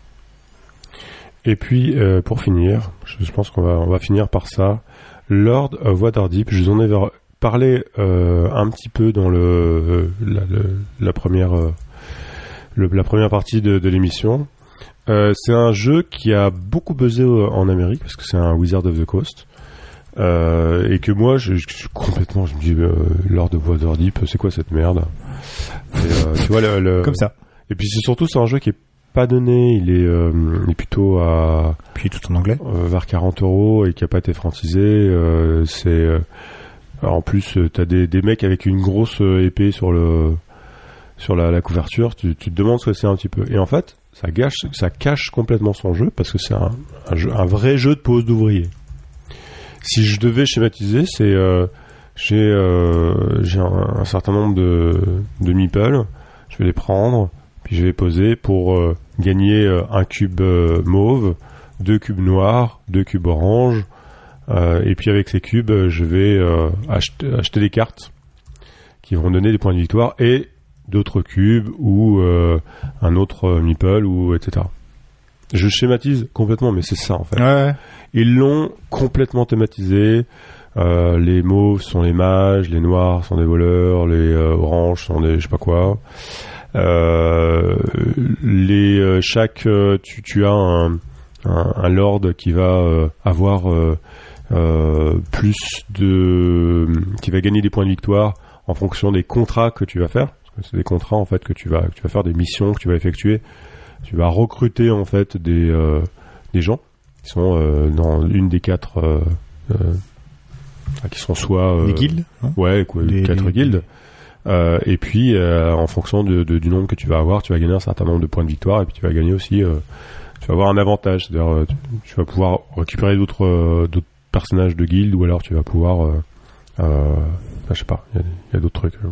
Et puis, euh, pour finir, je, je pense qu'on va, on va finir par ça. Lord of Waterdeep, je vous en ai parler euh, un petit peu dans le la, le, la première euh, le, la première partie de, de l'émission. Euh, c'est un jeu qui a beaucoup buzzé en Amérique parce que c'est un Wizard of the Coast euh, et que moi je, je suis complètement je me dis euh, Lord of Waterdeep, c'est quoi cette merde? Et, euh, tu vois le, le... comme ça. Et puis c'est surtout c'est un jeu qui est pas donné, il est, euh, il est plutôt à Puis tout en anglais. euh, vers quarante euros et qui a pas été francisé. Euh, c'est euh, en plus euh, t'as des, des mecs avec une grosse euh, épée sur le sur la, la couverture. Tu, tu te demandes ce que c'est un petit peu. Et en fait, ça gâche, ça cache complètement son jeu parce que c'est un, un, jeu, un vrai jeu de pose d'ouvrier. Si je devais schématiser, c'est euh, j'ai euh, j'ai un, un certain nombre de de meeples. Je vais les prendre. Puis je vais poser pour euh, gagner euh, un cube euh, mauve, deux cubes noirs, deux cubes orange. Euh, et puis avec ces cubes, je vais euh, acheter, acheter des cartes qui vont donner des points de victoire et d'autres cubes ou euh, un autre euh, meeple ou et cetera. Je schématise complètement, mais c'est ça en fait. Ouais. Ils l'ont complètement thématisé. Euh, les mauves sont les mages, les noirs sont des voleurs, les euh, oranges sont des je sais pas quoi. Euh, les euh, chaque euh, tu, tu as un, un, un lord qui va euh, avoir euh, euh, plus de qui va gagner des points de victoire en fonction des contrats que tu vas faire. Parce que c'est des contrats en fait que tu vas que tu vas faire, des missions que tu vas effectuer. Tu vas recruter en fait des euh, des gens qui sont euh, dans une des quatre euh, euh, qui sont soit euh, Des guildes, hein. Ouais, quoi, Des- quatre des- guildes. Euh, et puis, euh, en fonction de, de, du nombre que tu vas avoir, tu vas gagner un certain nombre de points de victoire, et puis tu vas gagner aussi, euh, tu vas avoir un avantage, c'est-à-dire euh, tu, tu vas pouvoir récupérer d'autres euh, d'autres personnages de guilde, ou alors tu vas pouvoir, euh, euh, enfin, je sais pas, il y a, il y a d'autres trucs. euh,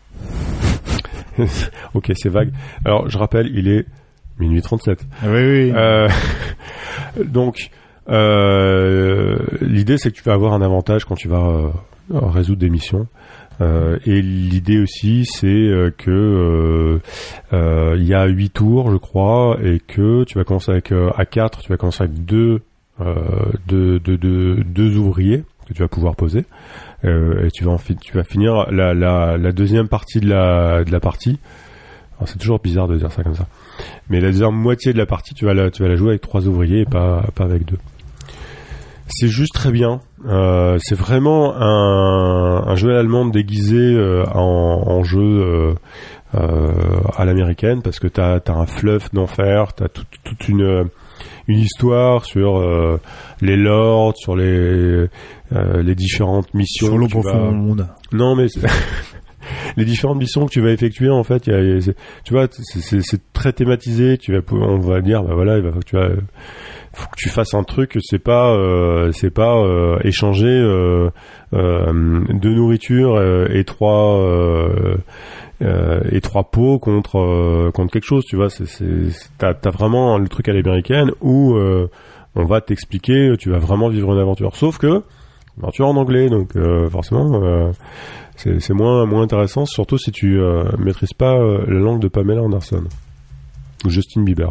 voilà. Ok, c'est vague. Alors, je rappelle, il est minuit trente-sept. Oui, oui. Euh, donc, euh, l'idée, c'est que tu vas avoir un avantage quand tu vas euh, résoudre des missions. Euh, et l'idée aussi, c'est euh, que euh, euh, il y a huit tours, je crois, et que tu vas commencer avec euh, à quatre, tu vas commencer avec deux, euh, deux, deux, deux, deux ouvriers que tu vas pouvoir poser, euh, et tu vas en fi- tu vas finir la, la, la deuxième partie de la, de la partie. Alors, c'est toujours bizarre de dire ça comme ça, mais la deuxième moitié de la partie, tu vas la, tu vas la jouer avec trois ouvriers et pas, pas avec deux. C'est juste très bien. Euh, c'est vraiment un, un jeu allemand déguisé euh, en, en jeu euh, euh, à l'américaine, parce que t'as as un fluff d'enfer, t'as toute toute une une histoire sur euh, les lords, sur les euh, les différentes missions. Sur l'eau que tu vas- profonde. Non, mais c'est- les différentes missions que tu vas effectuer, en fait, il y a, il y a- c'est- tu vois, c'est- c'est c'est très thématisé. Tu vas, pou- on va dire, bah voilà, il va, tu vas, faut que tu fasses un truc. C'est pas, euh, c'est pas euh, échanger euh, euh, deux nourritures euh, et trois euh, euh, et trois pots contre euh, contre quelque chose. Tu vois, c'est, c'est, c'est- t'as, t'as vraiment le truc à l'américaine où euh, on va t'expliquer. Tu vas vraiment vivre une aventure. Sauf que aventure en anglais, donc euh, forcément. Euh, C'est, c'est moins moins intéressant, surtout si tu euh, maîtrises pas euh, la langue de Pamela Anderson ou Justin Bieber.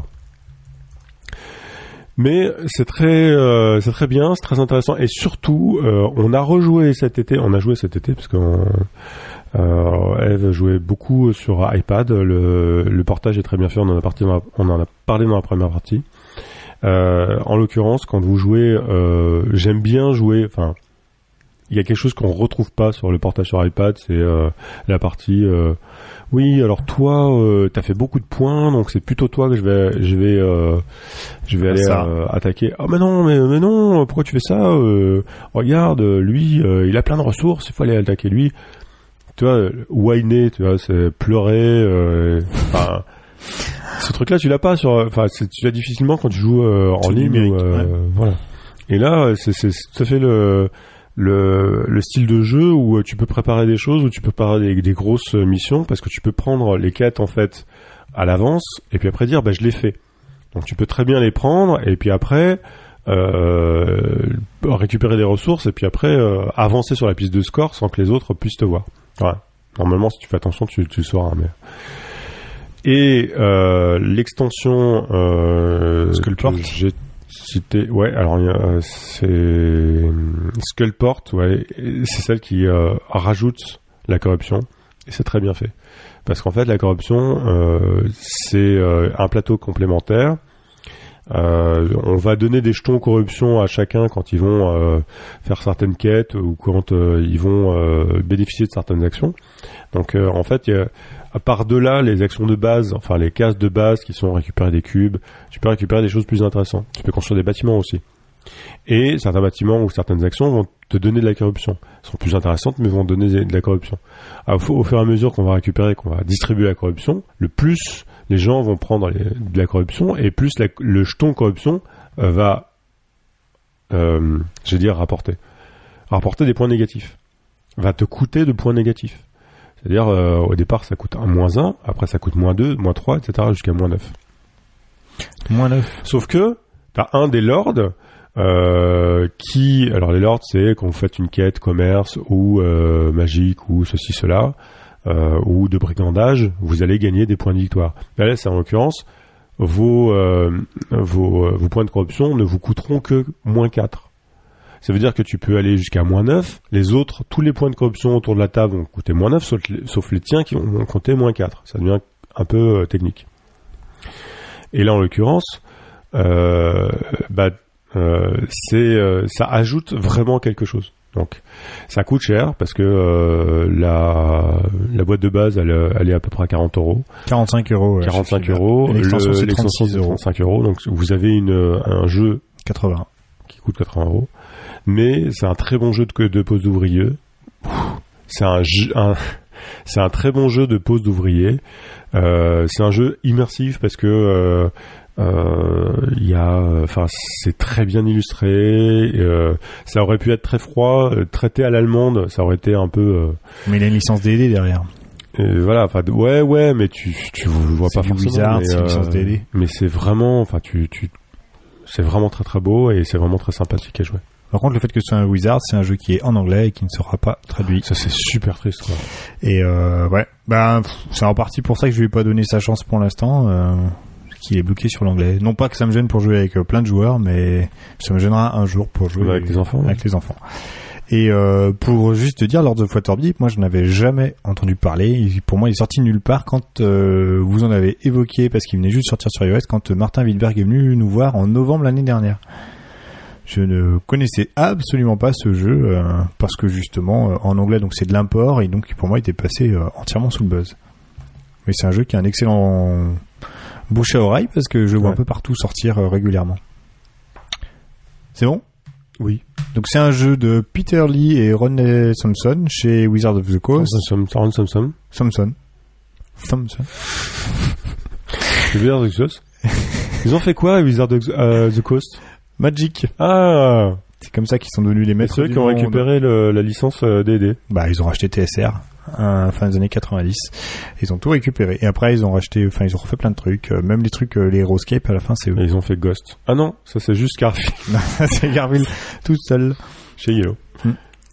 Mais c'est très euh, c'est très bien, c'est très intéressant, et surtout euh, on a rejoué cet été, on a joué cet été parce que euh, Eve jouait beaucoup sur iPad. Le, le portage est très bien fait, on en a, parti dans la, on en a parlé dans la première partie. Euh, en l'occurrence, quand vous jouez, euh, j'aime bien jouer, enfin. Il y a quelque chose qu'on retrouve pas sur le portage sur iPad, c'est euh, la partie euh, oui, alors toi euh, t'as fait beaucoup de points, donc c'est plutôt toi que je vais je vais euh, je vais aller euh, attaquer. Ah mais non, mais mais non, pourquoi tu fais ça euh, regarde, lui euh, il a plein de ressources, il faut aller attaquer lui. Tu vois, whiner, tu vois, c'est pleurer, euh, enfin ce truc là tu l'as pas sur, enfin tu l'as difficilement quand tu joues euh, en Sur ligne numérique, ou, euh, ouais. voilà. Et là c'est c'est tout à fait le Le, le style de jeu où tu peux préparer des choses, où tu peux préparer des, des grosses missions, parce que tu peux prendre les quêtes en fait à l'avance et puis après dire bah je l'ai fait. Donc tu peux très bien les prendre et puis après euh, récupérer des ressources et puis après euh, avancer sur la piste de score sans que les autres puissent te voir. Ouais. Normalement si tu fais attention tu, tu le sauras. Mais... Et euh, l'extension euh, Skullport. que j'ai cité, ouais, alors euh, c'est Skullport, ouais, c'est celle qui euh, rajoute la corruption, et c'est très bien fait, parce qu'en fait la corruption euh, c'est euh, un plateau complémentaire. Euh, on va donner des jetons corruption à chacun quand ils vont euh, faire certaines quêtes ou quand euh, ils vont euh, bénéficier de certaines actions. Donc euh, en fait, y a, par-delà les actions de base, enfin les cases de base qui sont récupérer des cubes, tu peux récupérer des choses plus intéressantes. Tu peux construire des bâtiments aussi. Et certains bâtiments ou certaines actions vont te donner de la corruption. Elles sont plus intéressantes, mais vont donner de la corruption. Alors, au fur et à mesure qu'on va récupérer, qu'on va distribuer la corruption, le plus les gens vont prendre les, de la corruption, et plus la, le jeton corruption euh, va, euh, je vais dire, rapporter. Rapporter des points négatifs. Va te coûter de points négatifs. C'est-à-dire, euh, au départ, ça coûte un moins un, après ça coûte moins deux, moins trois, et cetera, jusqu'à moins neuf. Moins neuf. Sauf que, t'as un des lords, euh, qui, alors les lords, c'est quand vous faites une quête commerce, ou, euh, magique, ou ceci, cela, euh, ou de brigandage, vous allez gagner des points de victoire. Là, c'est en l'occurrence, vos, euh, vos, vos points de corruption ne vous coûteront que moins quatre. Ça veut dire que tu peux aller jusqu'à moins neuf. Les autres, tous les points de corruption autour de la table vont coûter moins neuf, sauf les, sauf les tiens qui vont compter moins quatre. Ça devient un peu euh, technique. Et là, en l'occurrence, euh, bah, euh, c'est, euh, ça ajoute vraiment quelque chose. Donc, ça coûte cher parce que euh, la, la boîte de base, elle, elle est à peu près à quarante euros. quarante-cinq euros. quarante-cinq euros. L'extension, le, c'est l'extension, trente-six euros. trente-cinq euros. Donc, vous avez une, un jeu quatre-vingts qui coûte quatre-vingts euros. Mais c'est un très bon jeu de, de pose d'ouvrier. C'est un, un, c'est un très bon jeu de pose d'ouvrier. Euh, c'est un jeu immersif parce que euh, euh, y a, enfin, c'est très bien illustré. Euh, ça aurait pu être très froid, euh, traité à l'allemande, ça aurait été un peu. Euh, mais il a une licence D D derrière. Euh, voilà, enfin, ouais, ouais, mais tu, tu vois c'est pas forcément. Wizard, mais, c'est euh, licence D D. Mais c'est vraiment, enfin, tu, tu, c'est vraiment très très beau et c'est vraiment très sympathique à jouer. Par contre, le fait que ce soit un Wizard, c'est un jeu qui est en anglais et qui ne sera pas traduit. Ça, c'est super triste, quoi. Et euh, ouais, ben, pff, c'est en partie pour ça que je lui ai pas donné sa chance pour l'instant, euh, qu'il est bloqué sur l'anglais. Non pas que ça me gêne pour jouer avec euh, plein de joueurs, mais ça me gênera un jour pour jouer avec les enfants. Avec ouais. les enfants. Et euh, pour juste te dire, Lords of Waterdeep, moi je n'avais jamais entendu parler. Il, pour moi, il est sorti de nulle part quand euh, vous en avez évoqué, parce qu'il venait juste sortir sur iOS, quand Martin Wittberg est venu nous voir en novembre l'année dernière. Je ne connaissais absolument pas ce jeu euh, parce que justement euh, en anglais donc c'est de l'import et donc pour moi il était passé euh, entièrement sous le buzz. Mais c'est un jeu qui a un excellent bouche à oreille parce que je le vois ouais. un peu partout sortir euh, régulièrement. C'est bon ? Oui. Donc c'est un jeu de Peter Lee et Ron Thompson chez Wizard of the Coast. Ron Thompson. Thompson. Thompson. Wizard of the Coast. Ils ont fait quoi Wizard of uh, the Coast? Magic. Ah, c'est comme ça qu'ils sont devenus les maîtres. C'est eux qui ont récupéré le, la licence euh, D D. Bah, ils ont racheté T S R à fin des années quatre-vingt-dix. Ils ont tout récupéré. Et après, ils ont racheté, enfin, ils ont refait plein de trucs. Euh, même les trucs, euh, les Heroescape, à la fin, c'est eux. Et ils ont fait Ghost. Ah non, ça c'est juste Garfield. C'est Garfield tout seul. Chez Yellow. Mm.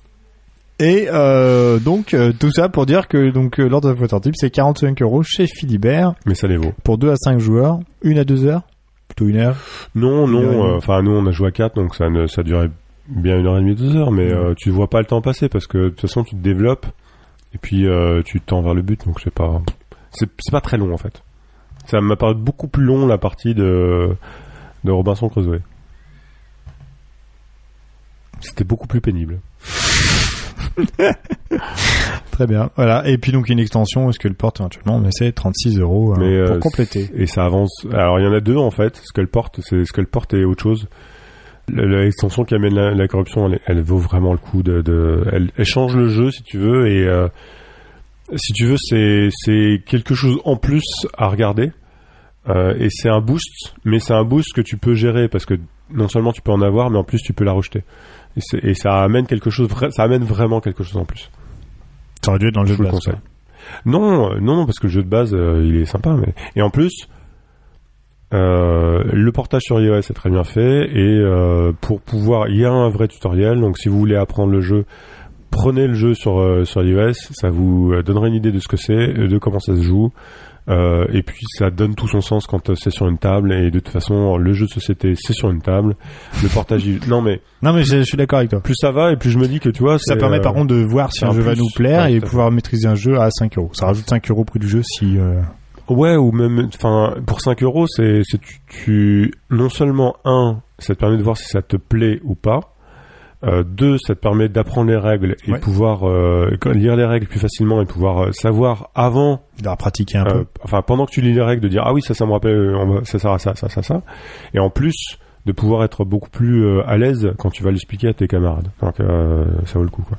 Et euh, donc, euh, tout ça pour dire que donc euh, Lord of Waterdeep, c'est quarante-cinq euros chez Philibert. Mais ça les vaut. Pour deux à cinq joueurs, une à deux heures. Plutôt une heure. Non, non. Enfin, euh, nous, on a joué à quatre, donc ça, ne, ça durait bien une heure et demie, deux heures. Mais mmh. euh, tu vois pas le temps passer parce que de toute façon, tu te développes et puis euh, tu tends vers le but. Donc c'est pas, c'est, c'est pas très long en fait. Ça m'a paru beaucoup plus long la partie de de Robinson Crusoe. C'était beaucoup plus pénible. Très bien, voilà. Et puis donc une extension, Skullport éventuellement, mais c'est trente-six euros mais pour euh, compléter. Et ça avance. Alors il y en a deux en fait. Skullport, c'est Skullport et autre chose. L'extension qui amène la, la corruption, elle, elle vaut vraiment le coup de. de elle, elle change le jeu si tu veux et euh, si tu veux c'est c'est quelque chose en plus à regarder euh, et c'est un boost, mais c'est un boost que tu peux gérer parce que non seulement tu peux en avoir, mais en plus tu peux la rejeter. Et, c'est, et ça amène quelque chose, ça amène vraiment quelque chose en plus. Ça aurait dû être dans le jeu de base. Non, non, non, parce que le jeu de base, euh, il est sympa, mais et en plus, euh, le portage sur iOS est très bien fait et euh, pour pouvoir, il y a un vrai tutoriel. Donc, si vous voulez apprendre le jeu, prenez le jeu sur euh, sur iOS, ça vous donnera une idée de ce que c'est, de comment ça se joue. Euh, et puis ça donne tout son sens quand c'est sur une table et de toute façon le jeu de société c'est sur une table, le portage non mais non mais je, je suis d'accord avec toi, plus ça va et plus je me dis que tu vois ça permet euh, par contre de voir si un, un jeu plus, va nous plaire ouais, et pouvoir fait. Maîtriser un jeu à cinq euros, ça rajoute cinq euros au prix du jeu si euh... ouais ou même enfin pour cinq euros c'est, c'est tu, tu non seulement un ça te permet de voir si ça te plaît ou pas Euh, deux, ça te permet d'apprendre les règles et ouais. pouvoir euh, lire les règles plus facilement et pouvoir euh, savoir avant de la pratiquer un euh, peu. Enfin, pendant que tu lis les règles, de dire ah oui ça, ça me rappelle, on va, ça sert à ça, ça, ça, ça. Et en plus de pouvoir être beaucoup plus euh, à l'aise quand tu vas l'expliquer à tes camarades. Donc euh, ça vaut le coup, quoi.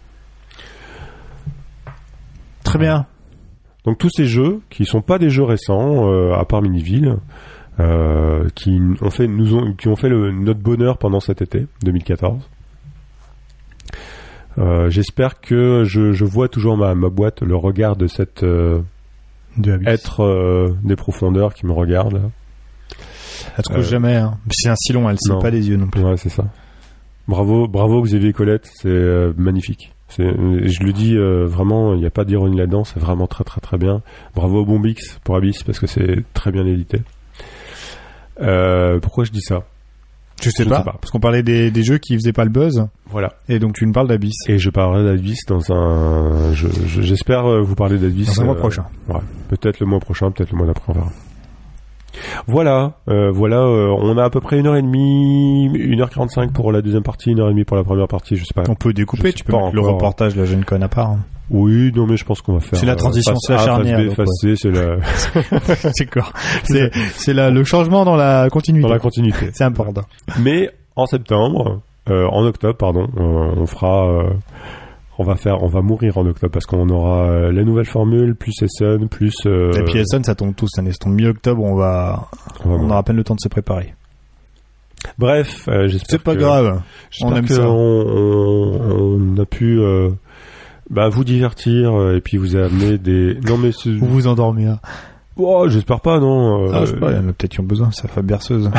Très bien. Donc tous ces jeux qui sont pas des jeux récents, euh, à part Miniville, euh, qui ont fait, nous ont, qui ont fait le, notre bonheur pendant cet été deux mille quatorze. Euh, j'espère que je, je vois toujours ma, ma boîte, le regard de cette euh, de être euh, des profondeurs qui me regarde. Là. Elle te couche euh, jamais. Hein. C'est un si long, elle ne pas des yeux non plus. Ouais, c'est ça. Bravo, bravo Xavier Colette, c'est euh, magnifique. C'est, je le dis euh, vraiment, il n'y a pas d'ironie là-dedans, c'est vraiment très très très bien. Bravo Bombix pour Abyss parce que c'est très bien édité. Euh, pourquoi je dis ça? Je sais, je pas, sais pas, parce qu'on parlait des, des jeux qui faisaient pas le buzz. Voilà. Et donc tu me parles d'Abyss. Et je parlerai d'Abyss dans un. Je, je, j'espère vous parler d'Abyss. Dans un mois euh, prochain. Ouais. Peut-être le mois prochain, peut-être le mois d'après, on verra. Voilà, euh, voilà, euh, on a à peu près une heure et demie, une heure quarante-cinq pour la deuxième partie, une heure et demie pour la première partie, je sais pas. On peut découper, tu peux mettre le reportage de la jeune conne à part. Hein. Oui, non mais je pense qu'on va faire. C'est la transition, euh, c'est la charnière. B, face C, c'est la. c'est quoi C'est c'est la le changement dans la continuité. Dans la continuité. C'est important. Mais en septembre, euh, en octobre, pardon, euh, on fera. Euh, On va faire, on va mourir en octobre parce qu'on aura euh, la nouvelle formule, plus Essen, plus. Euh... Et puis Essen, ça tombe tous cette année. Ça tombe mi-octobre, on va, on, va on aura à peine le temps de se préparer. Bref, euh, j'espère. C'est pas que, grave. On aime ça. On, on, on a pu, euh, bah, vous divertir euh, et puis vous amener des. Non mais. Vous vous endormir. Oh, j'espère pas, non. Euh... Ah, je sais pas. Il y en a peut-être qui ont besoin. Ça fait berceuse.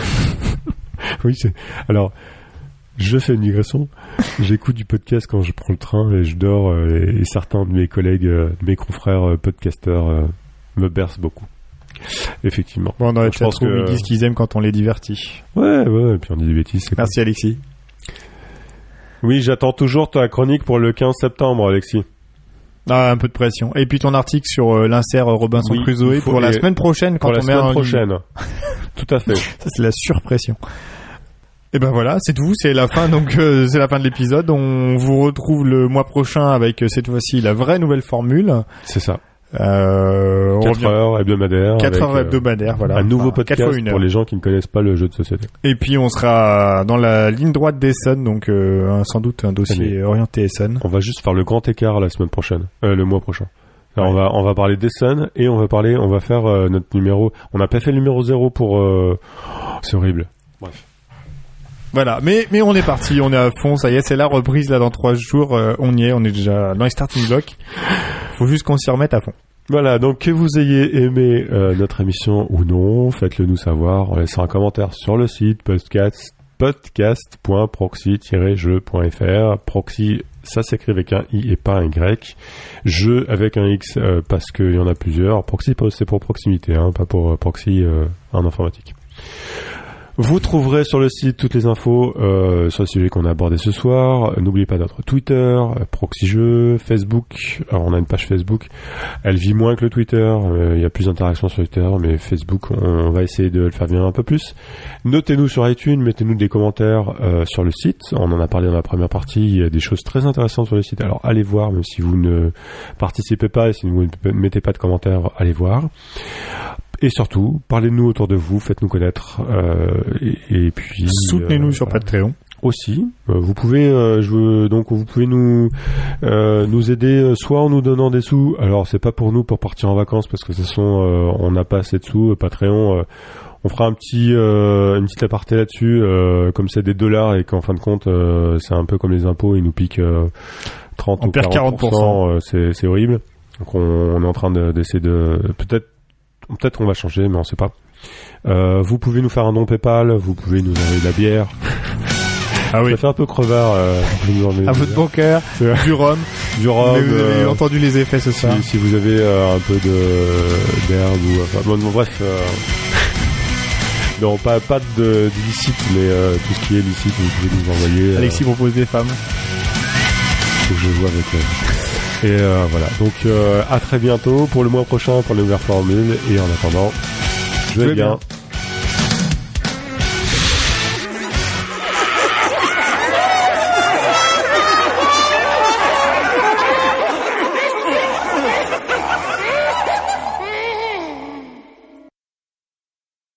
Oui, c'est. Alors. Je fais une digression. J'écoute du podcast quand je prends le train et je dors euh, et, et certains de mes collègues, euh, mes confrères euh, podcasteurs euh, me bercent beaucoup. Effectivement. Bon, on aurait peut-être trouvé qu'ils disent qu'ils aiment quand on les divertit. Ouais, ouais, et puis on dit des bêtises. C'est Merci cool. Alexis. Oui, j'attends toujours ta chronique pour le quinze septembre, Alexis. Ah, un peu de pression. Et puis ton article sur euh, l'insert Robinson oui, Crusoe pour la semaine prochaine quand pour on la met semaine en prochaine. Tout à fait. Ça c'est la surpression. Et ben voilà, c'est tout, c'est la fin donc euh, c'est la fin de l'épisode. On vous retrouve le mois prochain avec euh, cette fois-ci la vraie nouvelle formule. C'est ça. Euh, quatre heures hebdomadaires. quatre heures hebdomadaires, voilà. Un nouveau enfin, podcast pour les gens qui ne connaissent pas le jeu de société. Et puis on sera dans la ligne droite d'Essen, donc euh, un, sans doute un dossier orienté Essen. On va juste faire le grand écart la semaine prochaine, euh, le mois prochain. Alors ouais. on va on va parler d'Essen et on va parler, on va faire euh, notre numéro. On n'a pas fait le numéro zéro pour. Euh... Oh, c'est horrible. Bref. Voilà, mais mais on est parti, on est à fond, ça y est, c'est la reprise là dans trois jours, euh, on y est, on est déjà dans les starting blocks. Faut juste qu'on s'y remette à fond. Voilà, donc que vous ayez aimé euh, notre émission ou non, faites-le nous savoir en laissant un commentaire sur le site podcast podcast point proxy tiret jeu point f r. Proxy, ça s'écrit avec un i et pas un y. Jeu avec un x euh, parce qu'il y en a plusieurs. Proxy, c'est pour proximité, hein, pas pour euh, proxy euh, en informatique. Vous trouverez sur le site toutes les infos euh, sur le sujet qu'on a abordé ce soir. N'oubliez pas notre Twitter, Proxy Jeux, Facebook. Alors on a une page Facebook. Elle vit moins que le Twitter. Il euh, y a plus d'interactions sur Twitter, mais Facebook, on, on va essayer de le faire venir un peu plus. Notez-nous sur iTunes, mettez-nous des commentaires euh, sur le site. On en a parlé dans la première partie. Il y a des choses très intéressantes sur le site. Alors allez voir, même si vous ne participez pas et si vous ne mettez pas de commentaires, allez voir. Et surtout, parlez-nous autour de vous, faites-nous connaître, euh, et, et puis soutenez-nous euh, sur Patreon aussi. Euh, vous pouvez, euh, je veux, donc vous pouvez nous euh, nous aider, euh, soit en nous donnant des sous. Alors c'est pas pour nous pour partir en vacances parce que de toute façon euh, on n'a pas assez de sous. Patreon, euh, on fera un petit euh, une petite aparté là-dessus, euh, comme c'est des dollars et qu'en fin de compte euh, c'est un peu comme les impôts, ils nous piquent euh, trente on ou quarante pour cent. Euh, c'est c'est horrible. Donc on, on est en train de, d'essayer de peut-être Peut-être qu'on va changer, mais on sait pas. Euh, vous pouvez nous faire un don PayPal, vous pouvez nous envoyer de la bière. Ah oui. Ça fait un peu crevard. Euh, vous nous à votre bon cœur, du rhum, du rhum. Mais vous avez euh, entendu les effets ce soir. Si, si vous avez euh, un peu de d'herbe ou enfin, bon, bon, bref. Euh, non, pas pas de d'illicite, mais euh, tout ce qui est licite, vous pouvez nous envoyer. Alexis euh, propose des femmes. Faut que je joue avec elle. Et euh, voilà, donc euh, à très bientôt pour le mois prochain pour la nouvelle formule et en attendant, jouez bien. bien.